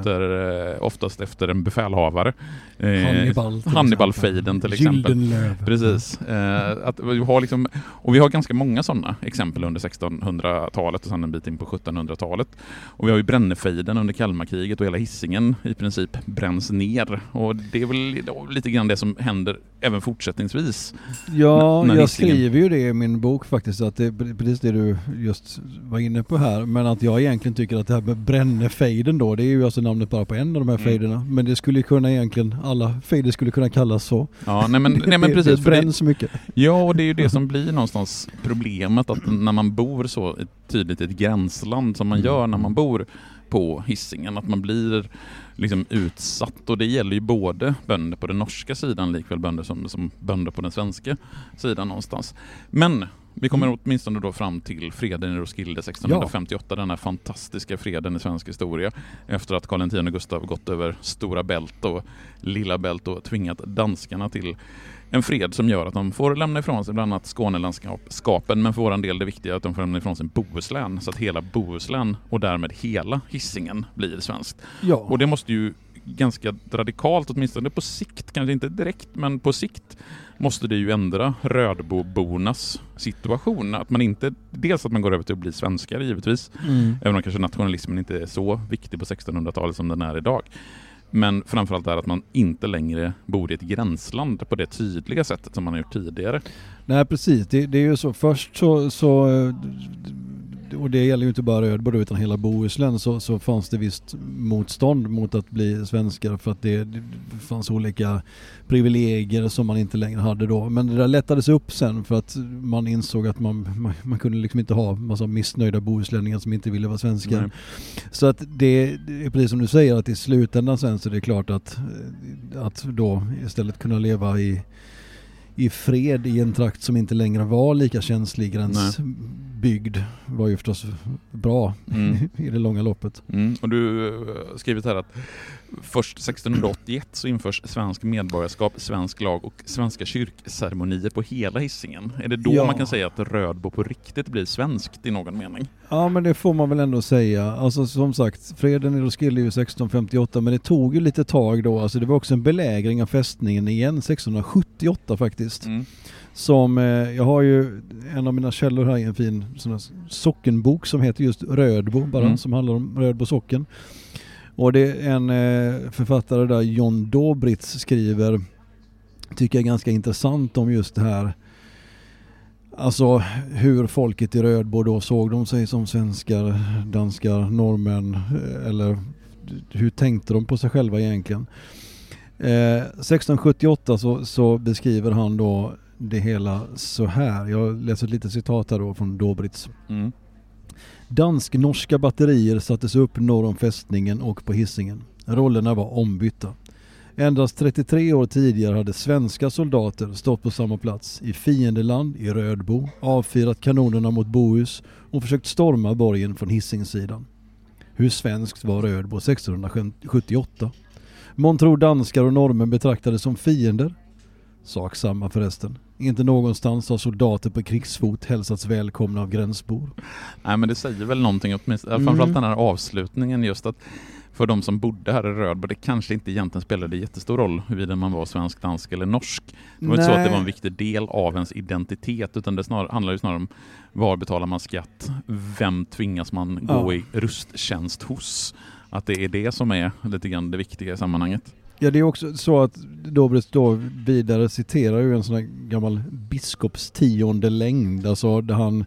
efter, oftast efter en befälhavare. Hannibal, eh, Hannibal-fejden till exempel. Gyldenlöv. Precis. Eh, att vi har liksom, och vi har ganska många sådana exempel under sextonhundratalet och sedan en bit in på sjuttonhundratalet. Och vi har ju Brännefejden under Kalmarkriget och hela Hisingen i princip bränns ner. Och det är väl lite grann det som händer även fortsättningsvis. Ja, jag skriver ju det i min bok faktiskt, att det är precis det du just var inne på här. Men att jag egentligen tycker att det här med Brännefejden då, det är ju alltså namnet bara på en av de här mm. fejderna. Men det skulle kunna egentligen, alla fejder skulle kunna kallas så. Ja, nej men, nej, men precis. Det bränns så mycket. Ja, och det är ju det som blir någonstans problemet, att när man bor så tydligt i ett gränsland som man gör när man bor på Hisingen, att man blir liksom utsatt, och det gäller ju både bönder på den norska sidan likväl bönder som, som bönder på den svenska sidan någonstans. Men vi kommer mm. åtminstone då fram till freden i Roskilde sextonhundrafemtioåtta, ja. Den här fantastiska freden i svensk historia, efter att Karl den tionde Gustav gått över Stora Bält och Lilla Bält och tvingat danskarna till en fred som gör att de får lämna ifrån sig bland annat Skånelandskapen, men för våran del det viktiga är att de får lämna ifrån sig Bohuslän, så att hela Bohuslän och därmed hela Hisingen blir svenskt. Ja. Och det måste ju ganska radikalt, åtminstone på sikt, kanske inte direkt, men på sikt måste det ju ändra Rödbobornas situation. Att man inte, dels att man går över till att bli svenskar givetvis, mm. även om kanske nationalismen inte är så viktig på sextonhundratalet som den är idag. Men framförallt är att man inte längre bor i ett gränsland på det tydliga sättet som man har gjort tidigare. Nej, precis. Det, det är ju så. Först så, så, och det gäller ju inte bara Rödbo utan hela Bohuslän, så, så fanns det visst motstånd mot att bli svenskar för att det, det fanns olika privilegier som man inte längre hade då. Men det där lättades upp sen för att man insåg att man, man, man kunde liksom inte ha massa missnöjda bohuslänningar som inte ville vara svenskar. Nej. Så att det, det är precis som du säger, att i slutändan sen så är det klart att, att då istället kunna leva i i fred i en trakt som inte längre var lika känslig gränsbyggd var ju förstås bra mm. i det långa loppet. Mm. Och du har skrivit här att först sextonhundraåttioett så införs svensk medborgarskap, svensk lag och svenska kyrkceremonier på hela Hisingen. Är det då ja. man kan säga att Rödbo på riktigt blir svenskt i någon mening? Ja, men det får man väl ändå säga. Alltså som sagt, freden i Roskilde är ju sexton femtioåtta, men det tog ju lite tag då. Alltså det var också en belägring av fästningen igen sexton sjuttioåtta faktiskt. Mm. Som, eh, jag har ju en av mina källor här i en fin sån här sockenbok som heter just Rödbo, bara mm. som handlar om Rödbo socken. Och det är en eh, författare där, John Dobritz, skriver, tycker jag är ganska intressant om just det här. Alltså hur folket i Rödbo då såg de sig som svenskar, danskar, norrmän, eller hur tänkte de på sig själva egentligen. Eh, sexton sjuttioåtta så, så beskriver han då det hela så här. Jag läser ett litet citat här då från Dobritz. Mm. Dansk-norska batterier sattes upp norr om fästningen och på Hisingen. Rollerna var ombytta. Endast trettiotre år tidigare hade svenska soldater stått på samma plats i fiendeland i Rödbo, avfyrat kanonerna mot Bohus och försökt storma borgen från Hisingssidan. Hur svenskt var Rödbo sexton sjuttioåtta? Montro danskar och norrmän betraktades som fiender? Sak samma förresten. Inte någonstans har soldater på krigsfot hälsats välkomna av gränsbor. Nej, men det säger väl någonting åtminstone. Mm. Framförallt den här avslutningen, just att för de som bodde här i Rödbo, det kanske inte egentligen spelade jättestor roll huruvida man var svensk, dansk eller norsk. Det var Nej. inte så att det var en viktig del av ens identitet, utan det snar, handlar ju snarare om var betalar man skatt, vem tvingas man gå ja. i rusttjänst hos. Att det är det som är lite grann det viktiga i sammanhanget. Ja, det är också så att Dobritz då vidare citerar ju en sån här gammal biskops tionde längd, alltså där han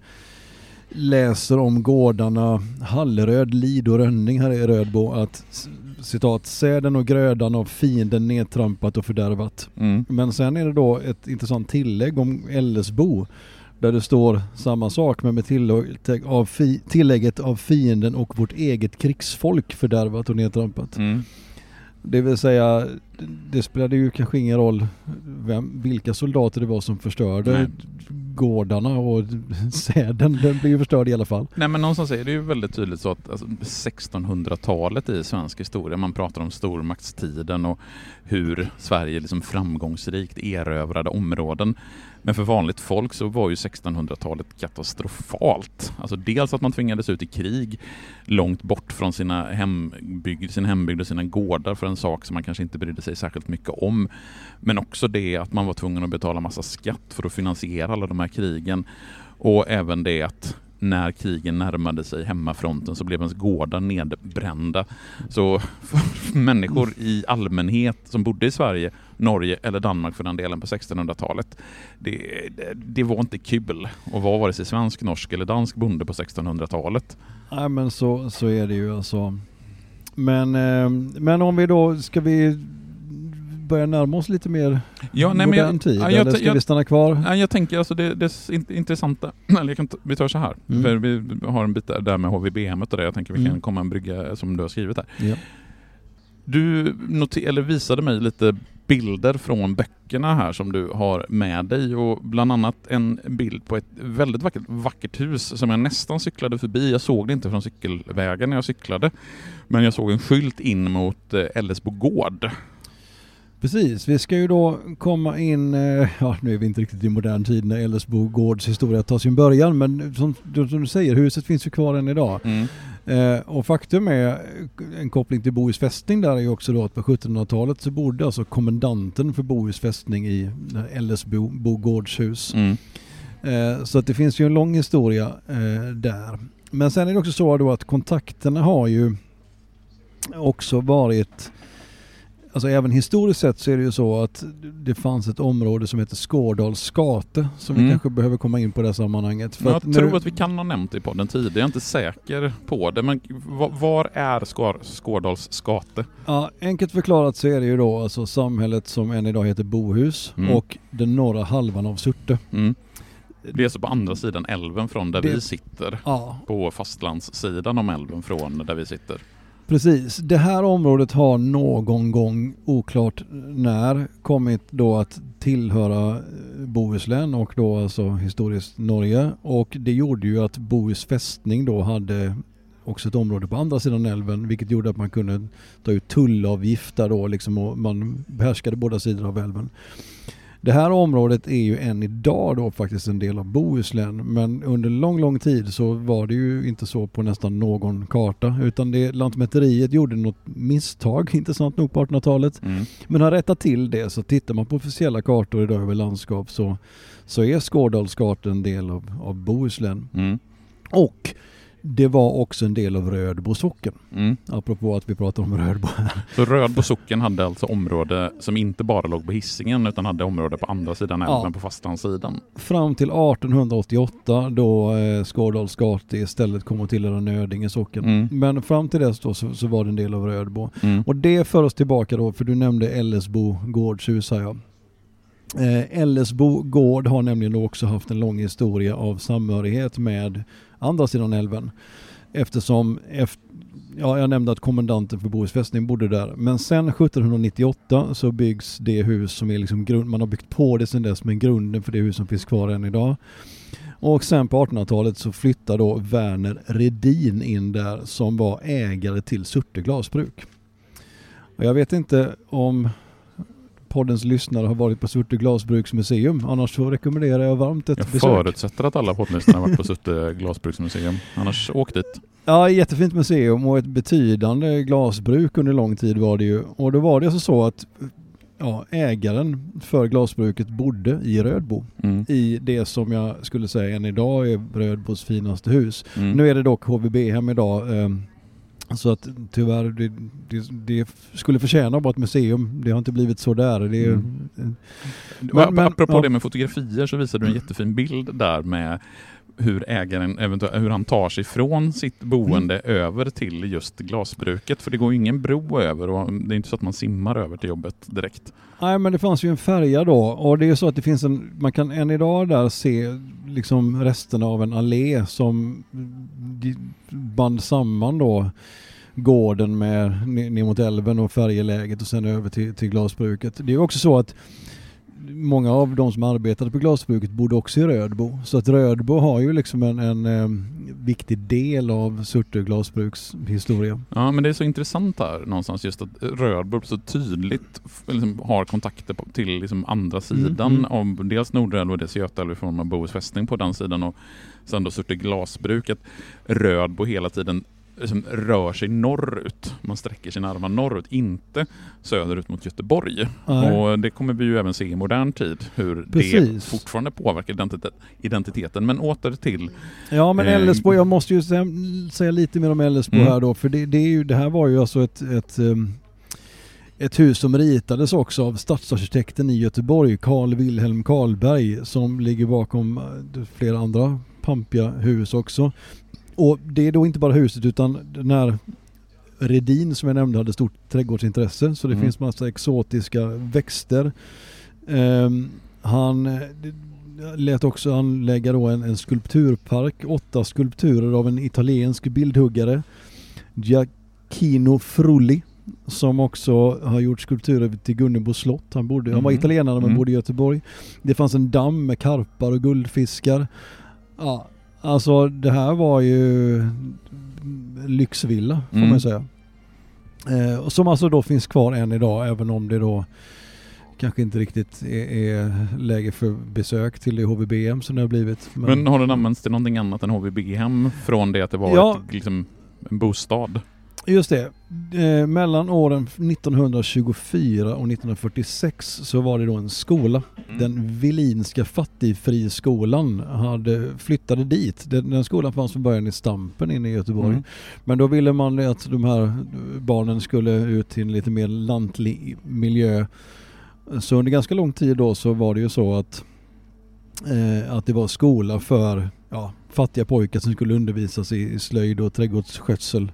läser om gårdarna Halleröd, Lid och Rönning här i Rödbo, att citat, säden och grödan av fienden nedtrampat och fördärvat. Mm. Men sen är det då ett intressant tillägg om Ellesbo där det står samma sak, men med tillägg av fi, tillägget av fienden och vårt eget krigsfolk fördärvat och nedtrampat. Mm. Det vill säga, det spelade ju kanske ingen roll vem, vilka soldater det var som förstörde Nej. gårdarna och säden, den blev ju förstörd i alla fall. Nej, men någonstans är det ju väldigt tydligt så att alltså, sextonhundratalet i svensk historia, man pratar om stormaktstiden och hur Sverige liksom framgångsrikt erövrade områden. Men för vanligt folk så var ju sextonhundratalet katastrofalt. Alltså dels att man tvingades ut i krig långt bort från sina hembygd, sin hembygd och sina gårdar för en sak som man kanske inte brydde sig särskilt mycket om. Men också det att man var tvungen att betala massa skatt för att finansiera alla de här krigen. Och även det att när krigen närmade sig hemmafronten så blev ens gårdar nedbrända. Så för människor i allmänhet som bodde i Sverige, Norge eller Danmark för den delen på sextonhundratalet, det, det, det var inte kul att vara vare sig svensk, norsk eller dansk bonde på sextonhundratalet. Nej, men så, så är det ju alltså. Men, eh, men om vi då, ska vi börja närma oss lite mer ja, nej, modern jag, tid, ja, jag, eller ska jag, vi stanna kvar? Ja, jag tänker alltså det, det är intressanta, eller jag kan ta, vi tar så här, mm. för vi har en bit där med H V B M och det, jag tänker vi mm. kan komma en brygga som du har skrivit här. Ja. Du noter, eller visade mig lite bilder från böckerna här som du har med dig, och bland annat en bild på ett väldigt vackert, vackert hus som jag nästan cyklade förbi. Jag såg det inte från cykelvägen när jag cyklade, men jag såg en skylt in mot Ellesbo gård. Precis, vi ska ju då komma in, ja nu är vi inte riktigt i modern tid när Ellesbo gårds historia tar sin början, men som, som du säger, huset finns ju kvar än idag. Mm. Eh, och faktum är, en koppling till Bohus fästning där är ju också då att på sjuttonhundratalet så bodde alltså kommendanten för Bohus fästning i Ellesbo Bo gårdshus. Mm. Eh, så att det finns ju en lång historia eh, där. Men sen är det också så då att kontakterna har ju också varit, alltså även historiskt sett så är det ju så att det fanns ett område som heter Skårdals skate som mm. vi kanske behöver komma in på det sammanhanget. För jag att tror nu... att vi kan ha nämnt det på den tiden. Jag är inte säker på det, men var är Skår, Skårdals skate? Ja, enkelt förklarat så är det ju då alltså samhället som än idag heter Bohus mm. och den norra halvan av Surte. Mm. Det är så på andra sidan älven från där det... vi sitter. Ja. På fastlandssidan om älven från där vi sitter. Precis. Det här området har någon gång, oklart när, kommit då att tillhöra Bohuslän och då alltså historiskt Norge. Och det gjorde ju att Bohus fästning då hade också ett område på andra sidan älven, vilket gjorde att man kunde ta ut tullavgifter då liksom, och man behärskade båda sidor av älven. Det här området är ju än idag då faktiskt en del av Bohuslän, men under lång, lång tid så var det ju inte så på nästan någon karta, utan det Lantmäteriet gjorde något misstag, intressant nog på artonhundratalet, mm. men har rättat till det. Så tittar man på officiella kartor idag över landskap så, så är Skårdalskartan en del av, av Bohuslän. Mm. Och det var också en del av Rödbo socken. Mm. Apropå att vi pratar om Rödbo här. Så Rödbo socken hade alltså område som inte bara låg på Hisingen utan hade område på andra sidan älven, ja. På fastlandssidan. Fram till arton åttioåtta då eh, Skårdals gate istället kom till den Nödinge socken. Mm. Men fram till dess då så, så var det en del av Rödbo. Mm. Och det för oss tillbaka då, för du nämnde Ellesbo gårdshus här, ja. Eh, Ellesbo gård har nämligen också haft en lång historia av samhörighet med andra sidan älven, eftersom efter, ja, jag nämnde att kommendanten för Bohus fästning bodde där, men sen sjutton nittioåtta så byggs det hus som är liksom grund, man har byggt på det sedan dess, men grunden för det hus som finns kvar än idag. Och sen på artonhundratalet så flyttar då Werner Redin in där som var ägare till Surte glasbruk. Och jag vet inte om poddens lyssnare har varit på Surte glasbruksmuseum. Annars så rekommenderar jag varmt ett jag besök. Jag förutsätter att alla poddlyssnare har varit på Surte glasbruksmuseum. Annars åk dit. Ja, jättefint museum och ett betydande glasbruk under lång tid var det ju. Och då var det alltså så att ja, ägaren för glasbruket bodde i Rödbo. Mm. I det som jag skulle säga än idag är Rödbos finaste hus. Mm. Nu är det dock H V B-hem idag. Eh, Så att tyvärr, det, det, det skulle förtjäna bara ett museum. Det har inte blivit så där. Det är, mm. men, men, apropå ja. det med fotografier så visar du en jättefin bild där med hur ägaren eventuellt, hur han tar sig från sitt boende mm. över till just glasbruket. För det går ju ingen bro över och det är inte så att man simmar över till jobbet direkt. Nej, men det fanns ju en färja då och det är så att det finns en, man kan än idag där se liksom resterna av en allé som band samman då gården med ner mot älven och färjeläget och sen över till, till glasbruket. Det är också så att många av de som arbetade på glasbruket bodde också i Rödbo. Så att Rödbo har ju liksom en, en, en viktig del av Surte glasbruks historia. Ja, men det är så intressant här någonstans just att Rödbo så tydligt liksom har kontakter på, till liksom andra sidan mm, mm. av dels Nordälv och dels Götaälv i form av Bohus fästning på den sidan och sen då Surte glasbruket. Rödbo hela tiden liksom rör sig norrut. Man sträcker sina armar norrut, inte söderut mot Göteborg. Nej. Och det kommer vi ju även se i modern tid, hur Precis. det fortfarande påverkar identitet, identiteten. Men åter till... Ja, men eh, Ellesbo, jag måste ju säga, säga lite mer om Ellesbo mm. här då, för det, det, är ju, det här var ju alltså ett... ett um, Ett hus som ritades också av stadsarkitekten i Göteborg, Carl Wilhelm Karlberg, som ligger bakom flera andra pampiga hus också. Och det är då inte bara huset utan den här Redin som jag nämnde hade stort trädgårdsintresse, så det mm. finns massa exotiska växter. Um, han lät också anlägga då en, en skulpturpark, åtta skulpturer av en italiensk bildhuggare, Giacchino Frulli, som också har gjort skulpturer till Gunnebo slott. Han, bodde, mm. han var italienare men mm. bodde i Göteborg. Det fanns en damm med karpar och guldfiskar. Ja, alltså det här var ju lyxvilla får mm. man säga. Eh, och som alltså då finns kvar än idag, även om det då kanske inte riktigt är, är läge för besök till det H V B-hem som det har blivit. Men, men har den använts till någonting annat än H V B-hem från det att det var ja, ett liksom... en bostad. Just det. Eh, mellan åren nittonhundratjugofyra och nittonhundrafyrtiosex så var det då en skola. Mm. Den Vilinska fattigfriskolan hade flyttade dit. Den, den skolan fanns från början i Stampen inne i Göteborg. Mm. Men då ville man att de här barnen skulle ut till en lite mer lantlig miljö. Så under ganska lång tid då så var det ju så att, eh, att det var skola för ja, fattiga pojkar som skulle undervisas i, i slöjd och trädgårdsskötsel.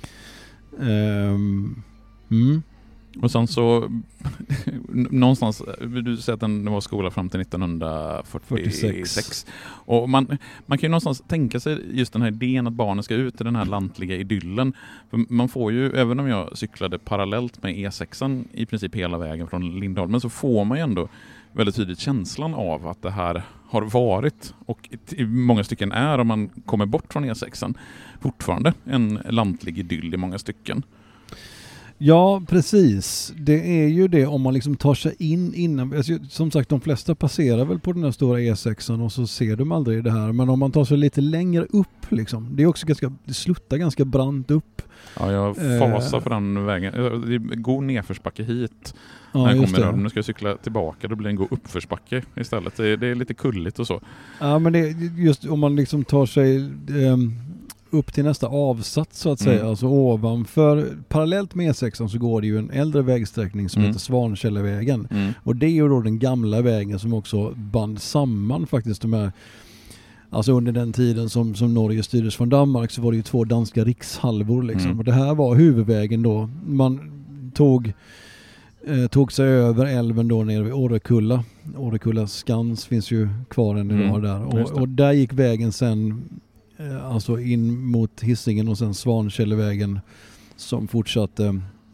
Um, mm. Och sen så någonstans, du säger att den var skola fram till nittonhundrafyrtiosex. Och man, man kan ju någonstans tänka sig just den här idén att barnen ska ut i den här lantliga idyllen. För man får ju, även om jag cyklade parallellt med E sexan i princip hela vägen från Lindholmen, så får man ju ändå väldigt tydligt känslan av att det här har varit och i många stycken är, om man kommer bort från E sexan, fortfarande en lantlig idyll i många stycken. Ja, precis. Det är ju det om man liksom tar sig in innan. Alltså, som sagt, de flesta passerar väl på den här stora E sexan och så ser de aldrig det här. Men om man tar sig lite längre upp liksom. Det är också ganska, det sluttar ganska brant upp. Ja, jag fasar eh, för den vägen. Det är god nedförsbacke hit. Ja, när jag kommer över. Nu ska jag cykla tillbaka, då blir det en god uppförsbacke istället. Det är, det är lite kulligt och så. Ja, men det är just om man liksom tar sig eh, upp till nästa avsats så att säga. Mm. Alltså ovanför, parallellt med E sexan så går det ju en äldre vägsträckning som mm. heter Svankällevägen. Mm. Och det är ju då den gamla vägen som också band samman faktiskt de här. Alltså under den tiden som, som Norge styrdes från Danmark så var det ju två danska rikshalvor liksom. Mm. Och det här var huvudvägen då. Man tog, eh, tog sig över älven då nere vid Årekulla. Årekulla skans finns ju kvar än idag mm. där. Och, och där gick vägen sen eh, alltså in mot Hisingen och sen Svankällevägen som fortsatte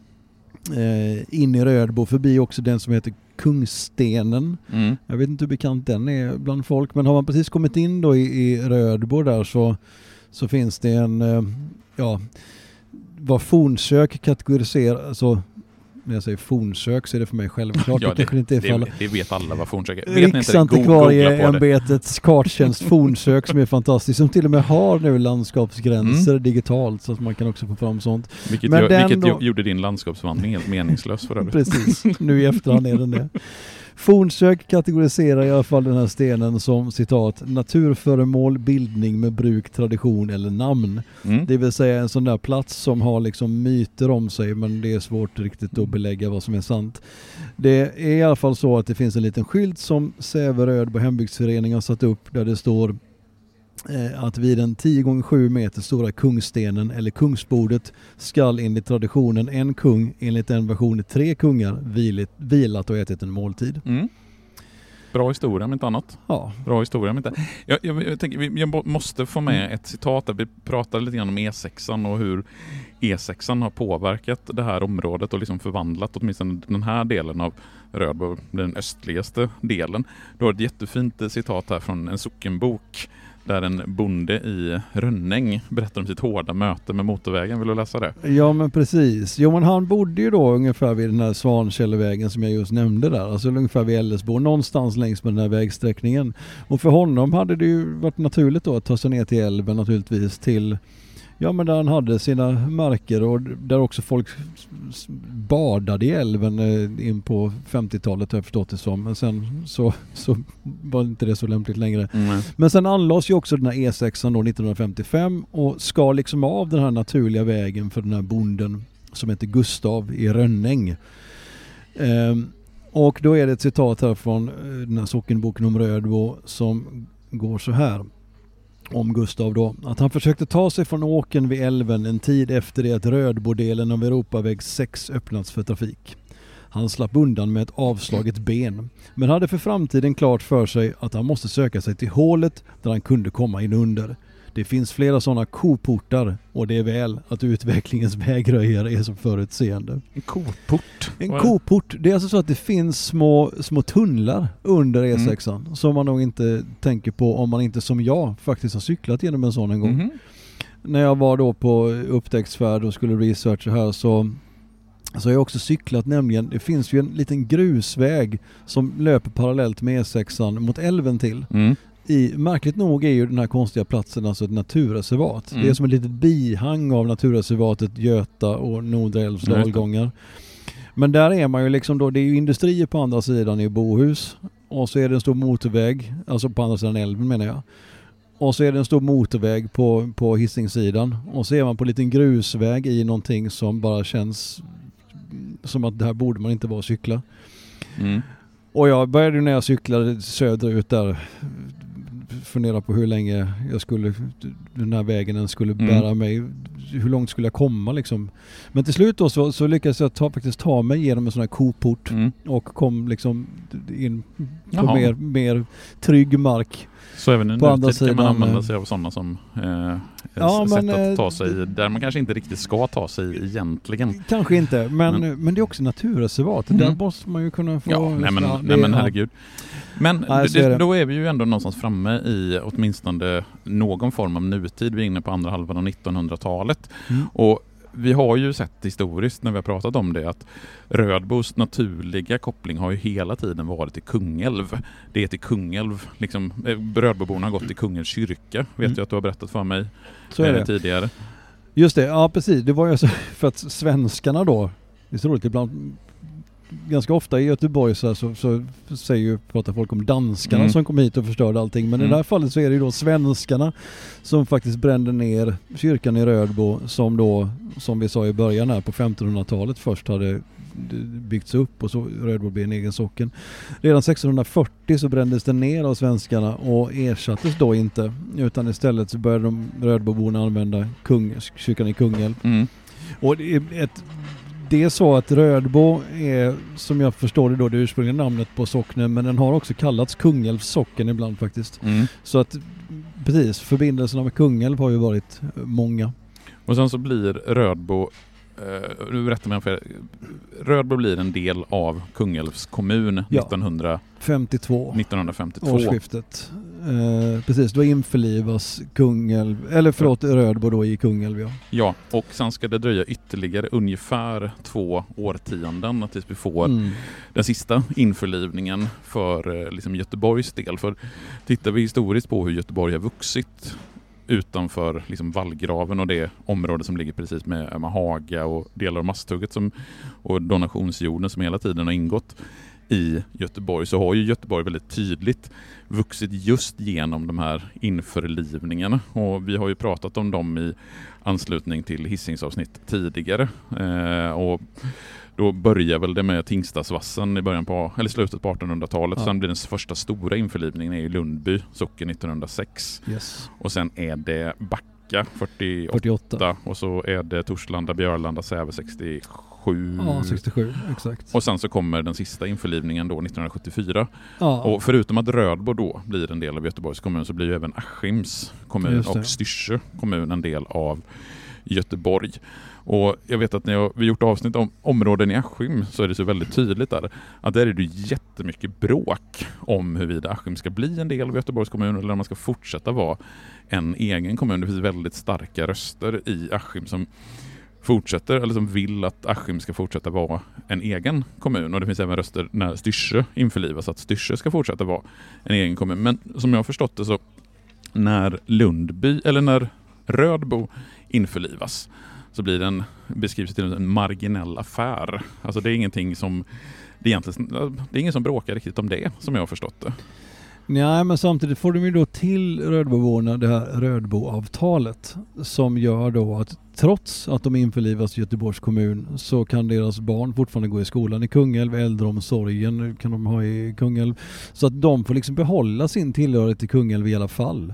eh, in i Rödbo, förbi också den som heter Kungsstenen. Mm. Jag vet inte hur bekant den är bland folk, men har man precis kommit in då i, i Rödbo där så, så finns det en eh, ja, vad fornsök kategoriserar, alltså när jag säger fornsök så är det för mig självklart. Ja, det, det, inte är för alla. det, det vet alla vad fornsök är. Riksantikvarieämbetets karttjänst fornsök som är fantastiskt, som till och med har nu landskapsgränser mm. digitalt så att man kan också få fram sånt. Vilket, Men jag, vilket då, gjorde din landskapsvandring helt meningslös för övrigt. Precis, nu i efterhand är den det. Fornsök kategoriserar i alla fall den här stenen som citat naturföremål, bildning med bruk, tradition eller namn. Mm. Det vill säga en sån där plats som har liksom myter om sig, men det är svårt riktigt att belägga vad som är sant. Det är i alla fall så att det finns en liten skylt som Säveröd på hembygdsföreningen har satt upp där det står eh, att vid den tio gånger sju meter stora kungstenen eller kungsbordet skall enligt traditionen en kung, enligt den versionen tre kungar, vilat, vilat och ätit en måltid. Mm. Bra historia om inte annat. Ja. Bra historia om inte. Jag, jag, jag, tänker, jag måste få med mm. ett citat där vi pratar lite grann om E sexan och hur E sexan har påverkat det här området och liksom förvandlat åtminstone den här delen av Rödbo, den östligaste delen. Du har ett jättefint citat här från en sockenbok där en bonde i Rönnäng berättar om sitt hårda möte med motorvägen. Vill du läsa det? Ja, men precis. Jo, men han bodde ju då ungefär vid den här Svankällevägen som jag just nämnde där. Alltså ungefär vid Älvsbo, någonstans längs med den här vägsträckningen. Och för honom hade det ju varit naturligt då att ta sig ner till älven naturligtvis till, ja men där han hade sina marker och där också folk badade i älven in på femtiotalet har jag förstått det som. Men sen så, så var inte det så lämpligt längre. Mm. Men sen anlades ju också den här E sexan då nittonhundrafemtiofem och skar liksom av den här naturliga vägen för den här bonden som heter Gustav i Rönnäng. Ehm, och då är det ett citat här från den här sockenboken om Rödbo som går så här. Om Gustav då, att han försökte ta sig från åken vid älven en tid efter det att Rödbodelen av Europaväg sex öppnats för trafik. Han slapp undan med ett avslaget ben, men hade för framtiden klart för sig att han måste söka sig till hålet där han kunde komma in under. Det finns flera sådana koportar och det är väl att utvecklingens vägröjare är så förutseende. En koport? En koport. Det är alltså så att det finns små, små tunnlar under E sexan mm. som man nog inte tänker på om man inte som jag faktiskt har cyklat genom en sån en gång. Mm. När jag var då på upptäcktsfärd och skulle researcha här så, så har jag också cyklat nämligen. Det finns ju en liten grusväg som löper parallellt med E sexan mot älven till. Mm. i, märkligt nog är ju den här konstiga platsen alltså ett naturreservat. Mm. Det är som ett litet bihang av naturreservatet Göta och Nordre älvs dalgångar. Men där är man ju liksom då, det är ju industrier på andra sidan i Bohus och så är det en stor motorväg, alltså på andra sidan älven menar jag. Och så är det en stor motorväg på, på Hisingssidan och så är man på en liten grusväg i någonting som bara känns som att det här borde man inte vara och cykla. Mm. Och jag började ju när jag cyklade söderut där fundera på hur länge jag skulle, den här vägen den skulle Mm. bära mig, hur långt skulle jag komma liksom. Men till slut då så, så lyckades jag ta, faktiskt ta mig genom en sån här koport Mm. och kom liksom in på Jaha. mer, mer trygg mark. Så även i På andra nutid kan man sidan, använda eh, sig av sådana som eh, Ja, sätt men, att eh, ta sig där man kanske inte riktigt ska ta sig egentligen. Kanske inte, men, Men- men det är också naturreservat. Mm. Där måste man ju kunna få... Ja, nej men, ja, det- nej, men ja. herregud. Men Nej, så är det, det. då är vi ju ändå någonstans framme i åtminstone någon form av nutid. Vi är inne på andra halvan av nittonhundratalet. Mm. Och vi har ju sett historiskt när vi har pratat om det att Rödbos naturliga koppling har ju hela tiden varit till Kungälv. Det är till Kungälv, liksom, eh, Rödboborna har gått till Kungälvs kyrka, vet Mm. jag att du har berättat för mig Så är eh, det. tidigare. Just det, ja precis. Det var ju så för att svenskarna då, det är så roligt ibland, ganska ofta i Göteborg så, så, så säger ju, pratar folk om danskarna Mm. som kom hit och förstörde allting. Men Mm. i det här fallet så är det ju då svenskarna som faktiskt brände ner kyrkan i Rödbo som då, som vi sa i början här på femtonhundratalet först hade byggts upp och så Rödbo blev en egen socken. Redan sextonhundrafyrtio så brändes den ner av svenskarna och ersattes då inte, utan istället så började de Rödboborna använda kung, kyrkan i Kungälv. Mm. Och det är, ett, det är så att Rödbo är, som jag förstår det då, det ursprungliga namnet på socknen, men den har också kallats Kungälvs socken ibland faktiskt. Mm. Så att precis, förbindelserna med Kungälv har ju varit många. Och sen så blir Rödbo, eh, nu berättar man för Rödbo blir en del av Kungälvs kommun Ja. nittonhundra, femtiotvå. nittonhundrafemtiotvå. Årsskiftet. Eh, precis, då införlivas Kungälv, eller förlåt, Rödbo då i Kungälv, ja. Ja, och sen ska det dröja ytterligare ungefär två årtionden tills vi får Mm. den sista införlivningen för eh, liksom Göteborgs del. För tittar vi historiskt på hur Göteborg har vuxit utanför liksom vallgraven och det område som ligger precis med, med Haga och delar av Masthugget som, och donationsjorden som hela tiden har ingått i Göteborg, så har ju Göteborg väldigt tydligt vuxit just genom de här införlivningarna. Och vi har ju pratat om dem i anslutning till Hisingsavsnitt tidigare. Eh, och då börjar väl det med Tingstadsvassen i början på, eller slutet på artonhundratalet. Ja. Sen blir den första stora införlivningen i Lundby, socken nittonhundrasex. Yes. Och sen är det Backa fyrtioåtta, fyrtioåtta. och så är det Torslanda, Björlanda, Säve sextiosju. Ja, sextiosju, exakt. Och sen så kommer den sista införlivningen då nittonhundrasjuttiofyra. Ja. Och förutom att Rödbo då blir en del av Göteborgs kommun så blir ju även Askims kommun Just det. och Styrsö kommun en del av Göteborg. Och jag vet att när jag, vi gjort avsnitt om områden i Askim så är det så väldigt tydligt där att där är det jättemycket bråk om huruvida Askim ska bli en del av Göteborgs kommun eller om man ska fortsätta vara en egen kommun. Det finns väldigt starka röster i Askim som fortsätter eller som vill att Askim ska fortsätta vara en egen kommun, och det finns även röster när Styrsö införlivas att Styrsö ska fortsätta vara en egen kommun. Men som jag har förstått det så när Lundby eller när Rödbo införlivas så blir den, beskrivs till en marginell affär. Alltså det är ingenting som det är egentligen, det är ingen som bråkar riktigt om det, som jag har förstått det. Nej, men samtidigt får de ju då till Rödboborna det här Rödboavtalet som gör då att trots att de införlivas i Göteborgs kommun så kan deras barn fortfarande gå i skolan i Kungälv, äldreomsorgen kan de ha i Kungälv, så att de får liksom behålla sin tillhörighet till Kungälv i alla fall.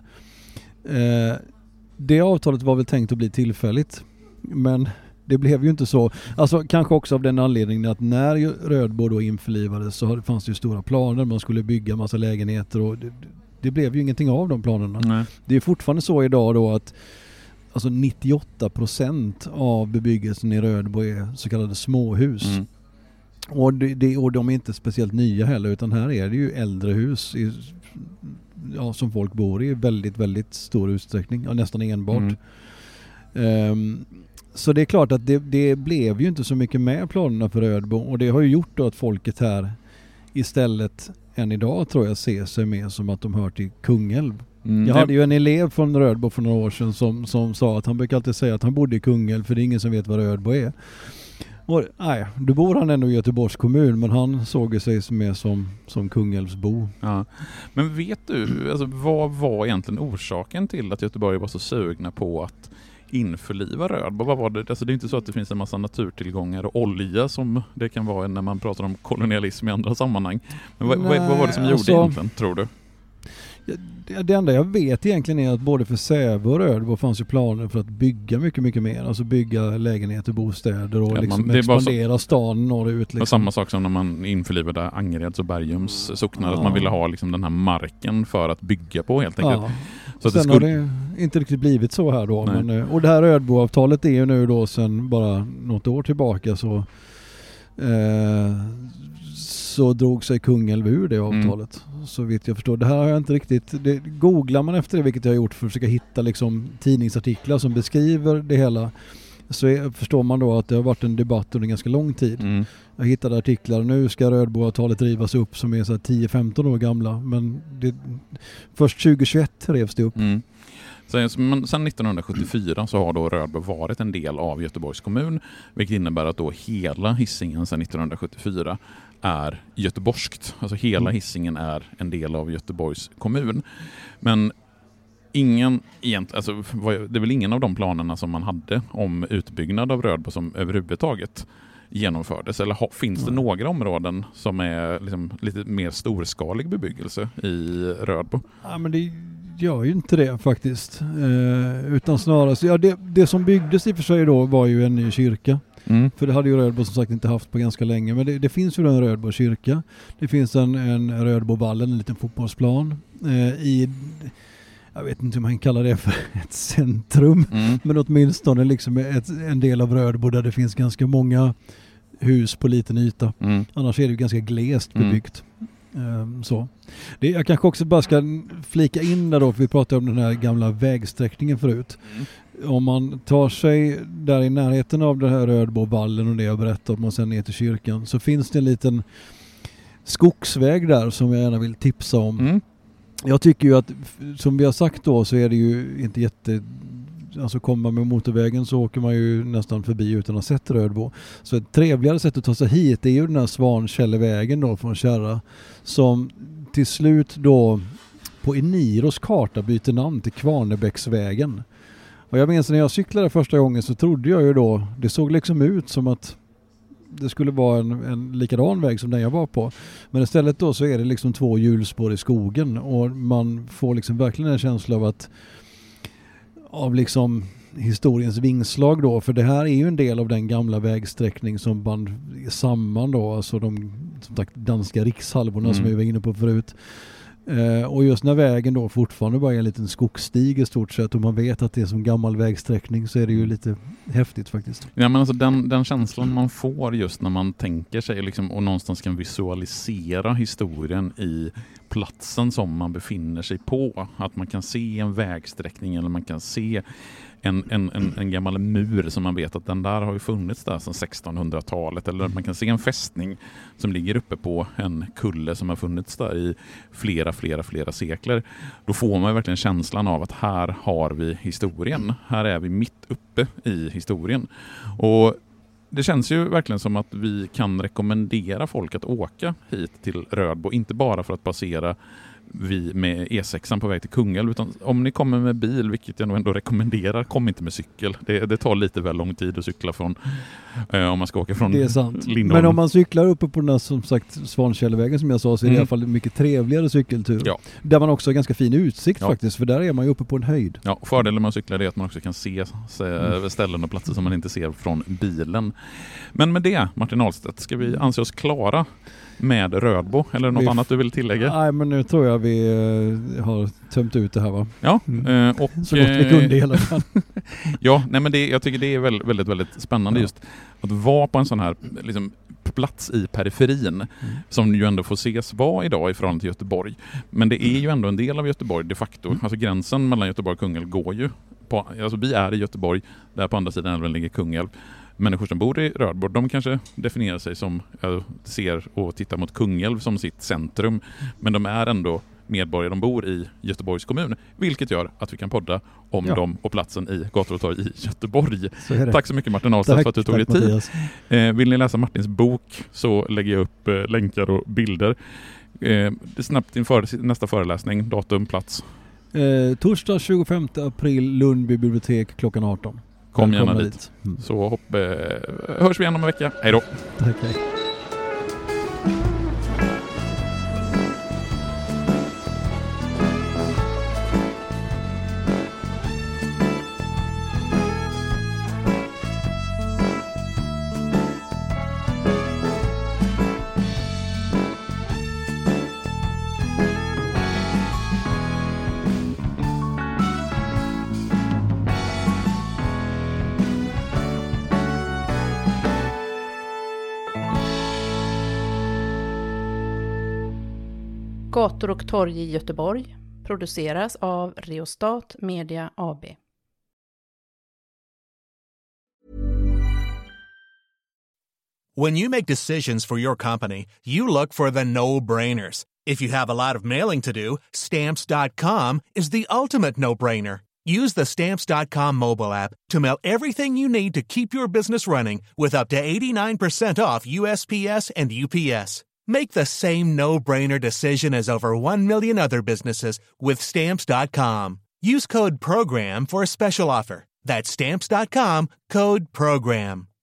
Eh, det avtalet var väl tänkt att bli tillfälligt, men det blev ju inte så. Alltså kanske också av den anledningen att när Rödbo då införlivades så fanns det ju stora planer. Man skulle bygga massa lägenheter och det, det blev ju ingenting av de planerna. Nej. Det är fortfarande så idag då att alltså nittioåtta procent av bebyggelsen i Rödbo är så kallade småhus. Mm. Och, det, det, och de är inte speciellt nya heller, utan här är det ju äldre hus i, ja, som folk bor i väldigt, väldigt stor utsträckning. Ja, nästan enbart. Mm. Um, Så det är klart att det, det blev ju inte så mycket med planerna för Rödbo, och det har ju gjort då att folket här istället än idag tror jag ser sig mer som att de hör till Kungälv. Mm, jag hade ju en elev från Rödbo för några år sedan som, som sa att han brukar alltid säga att han bodde i Kungälv för det är ingen som vet vad Rödbo är. Och, nej, då bor han ändå i Göteborgs kommun men han såg sig mer som, som Kungälvsbo. Ja. Men vet du, alltså, vad var egentligen orsaken till att Göteborg var så sugna på att införliva Rödbo? Vad var det? Alltså, det är inte så att det finns en massa naturtillgångar och olja som det kan vara när man pratar om kolonialism i andra sammanhang. Men vad, nej, vad var det som alltså, gjorde egentligen, tror du? Det, det enda jag vet egentligen är att både för Säve och Rödbo fanns ju planer för att bygga mycket, mycket mer. Alltså bygga lägenheter, bostäder och ja, liksom man, expandera så, stan norrut. Liksom. Samma sak som när man införlivade Angereds och Bergums socknar, ja. Att man ville ha liksom den här marken för att bygga på helt enkelt. Ja. Så sen det skulle... har det inte riktigt blivit så här då. Men, och det här Rödbo-avtalet är ju nu då sedan bara något år tillbaka så... Eh, så drog sig Kungälv ur det avtalet. Mm. Så vitt jag förstår. Det här har jag inte riktigt... Det, googlar man efter det, vilket jag har gjort för att försöka hitta liksom, tidningsartiklar som beskriver det hela, så är, förstår man då att det har varit en debatt under ganska lång tid. Mm. Jag hittade artiklar. Nu ska Rödbo-avtalet rivas upp som är så här tio femton år gamla. Men det, först tjugohundratjugoett revs det upp. Mm. Sen, sen nittonhundrasjuttiofyra så har då Rödbo varit en del av Göteborgs kommun, vilket innebär att då hela Hisingen sedan nittonhundrasjuttiofyra är göteborgskt. Alltså hela Hisingen är en del av Göteborgs kommun. Men ingen egentligen, alltså det är väl ingen av de planerna som man hade om utbyggnad av Rödbo som överhuvudtaget genomfördes. Eller ha, finns det några områden som är liksom lite mer storskalig bebyggelse i Rödbo? Ja, men det gör ju inte det faktiskt. Eh, utan snarare, ja, det, det som byggdes i och för sig då var ju en ny kyrka. Mm. För det hade ju Rödbo som sagt inte haft på ganska länge. Men det, det finns ju en Rödbo kyrka. Det finns en, en Rödbovallen, en liten fotbollsplan. Eh, i, jag vet inte om man kallar det för ett centrum. Mm. Men åtminstone liksom ett, en del av Rödbo där det finns ganska många hus på liten yta. Mm. Annars är det ju ganska glest bebyggt. Mm. Så. Det, jag kanske också bara ska flika in där då, för vi pratade om den här gamla vägsträckningen förut. Mm. Om man tar sig där i närheten av den här Rödbovallen och det jag berättade om och sen ner till kyrkan, så finns det en liten skogsväg där som jag gärna vill tipsa om. Mm. Jag tycker ju att, som vi har sagt då, så är det ju inte jätte... Alltså kommer man med motorvägen så åker man ju nästan förbi utan att ha sett Rödbo. Så ett trevligare sätt att ta sig hit är ju den här Svankällevägen då från Kärra, som till slut då på Eniros karta byter namn till Kvarnebäcksvägen. Och jag minns när jag cyklade första gången så trodde jag ju då, det såg liksom ut som att det skulle vara en, en likadan väg som den jag var på. Men istället då så är det liksom två hjulspår i skogen och man får liksom verkligen en känsla av att av liksom historiens vingslag då, för det här är ju en del av den gamla vägsträckning som band samman då, alltså de som sagt danska rikshalvorna mm. som vi var inne på förut. Eh, och just när vägen då fortfarande bara är en liten skogsstig i stort sett och man vet att det är som gammal vägsträckning, så är det ju lite häftigt faktiskt. Ja, men alltså den, den känslan man får just när man tänker sig liksom, och någonstans kan visualisera historien i platsen som man befinner sig på. Att man kan se en vägsträckning eller man kan se en, en, en, en gammal mur som man vet att den där har ju funnits där sedan sextonhundratalet. Eller man kan se en fästning som ligger uppe på en kulle som har funnits där i flera, flera, flera sekler. Då får man verkligen känslan av att här har vi historien. Här är vi mitt uppe i historien. Och det känns ju verkligen som att vi kan rekommendera folk att åka hit till Rödbo. Inte bara för att passera vi med E sex på väg till Kungälv, utan om ni kommer med bil, vilket jag nog ändå rekommenderar, kom inte med cykel. Det, det tar lite väl lång tid att cykla från eh, om man ska åka från det är sant. Lindholm. Men om man cyklar uppe på den här, som sagt, Svankällevägen som jag sa, så är det mm. i alla fall en mycket trevligare cykeltur. Ja. Där man också har ganska fin utsikt ja. faktiskt, för där är man ju uppe på en höjd. Ja, fördelen med att cykla är att man också kan se, se mm. ställen och platser som man inte ser från bilen. Men med det, Martin Ahlstedt, ska vi anse oss klara med Rödbo, eller något vi annat du vill tillägga? Nej, men nu tror jag vi uh, har tömt ut det här, va? Ja, mm. och så gott vi kunde i alla fall. Ja, nej, men det, jag tycker det är väldigt, väldigt, väldigt spännande ja. just att vara på en sån här liksom, plats i periferin mm. som ju ändå får ses vara idag i förhållande till Göteborg. Men det är ju ändå en del av Göteborg de facto. Mm. Alltså gränsen mellan Göteborg och Kungälv går ju på, alltså vi är i Göteborg, där på andra sidan älven ligger Kungälv. människor som bor i Rödbo, de kanske definierar sig som, äh, ser och tittar mot Kungälv som sitt centrum, men de är ändå medborgare, de bor i Göteborgs kommun, vilket gör att vi kan podda om ja. dem och platsen i Gator och torg i Göteborg. Så tack så mycket Martin Ahlstedt för att du tog dig tid. Eh, vill ni läsa Martins bok så lägger jag upp eh, länkar och bilder. Eh, snabbt inför nästa föreläsning, datum, plats. Eh, torsdag tjugofemte april, Lundby bibliotek klockan arton. Kom gärna dit. dit. Mm. Så hopp, eh, hörs vi igen om en vecka. Hej då. Tack, hej. Gator och torg i Göteborg produceras av Reostat Media A B. When you make decisions for your company, you look for the no-brainers. If you have a lot of mailing to do, Stamps dot com is the ultimate no-brainer. Use the Stamps dot com mobile app to mail everything you need to keep your business running with up to eighty-nine percent off U S P S and U P S. Make the same no-brainer decision as over one million other businesses with Stamps dot com. Use code PROGRAM for a special offer. That's Stamps dot com, code PROGRAM.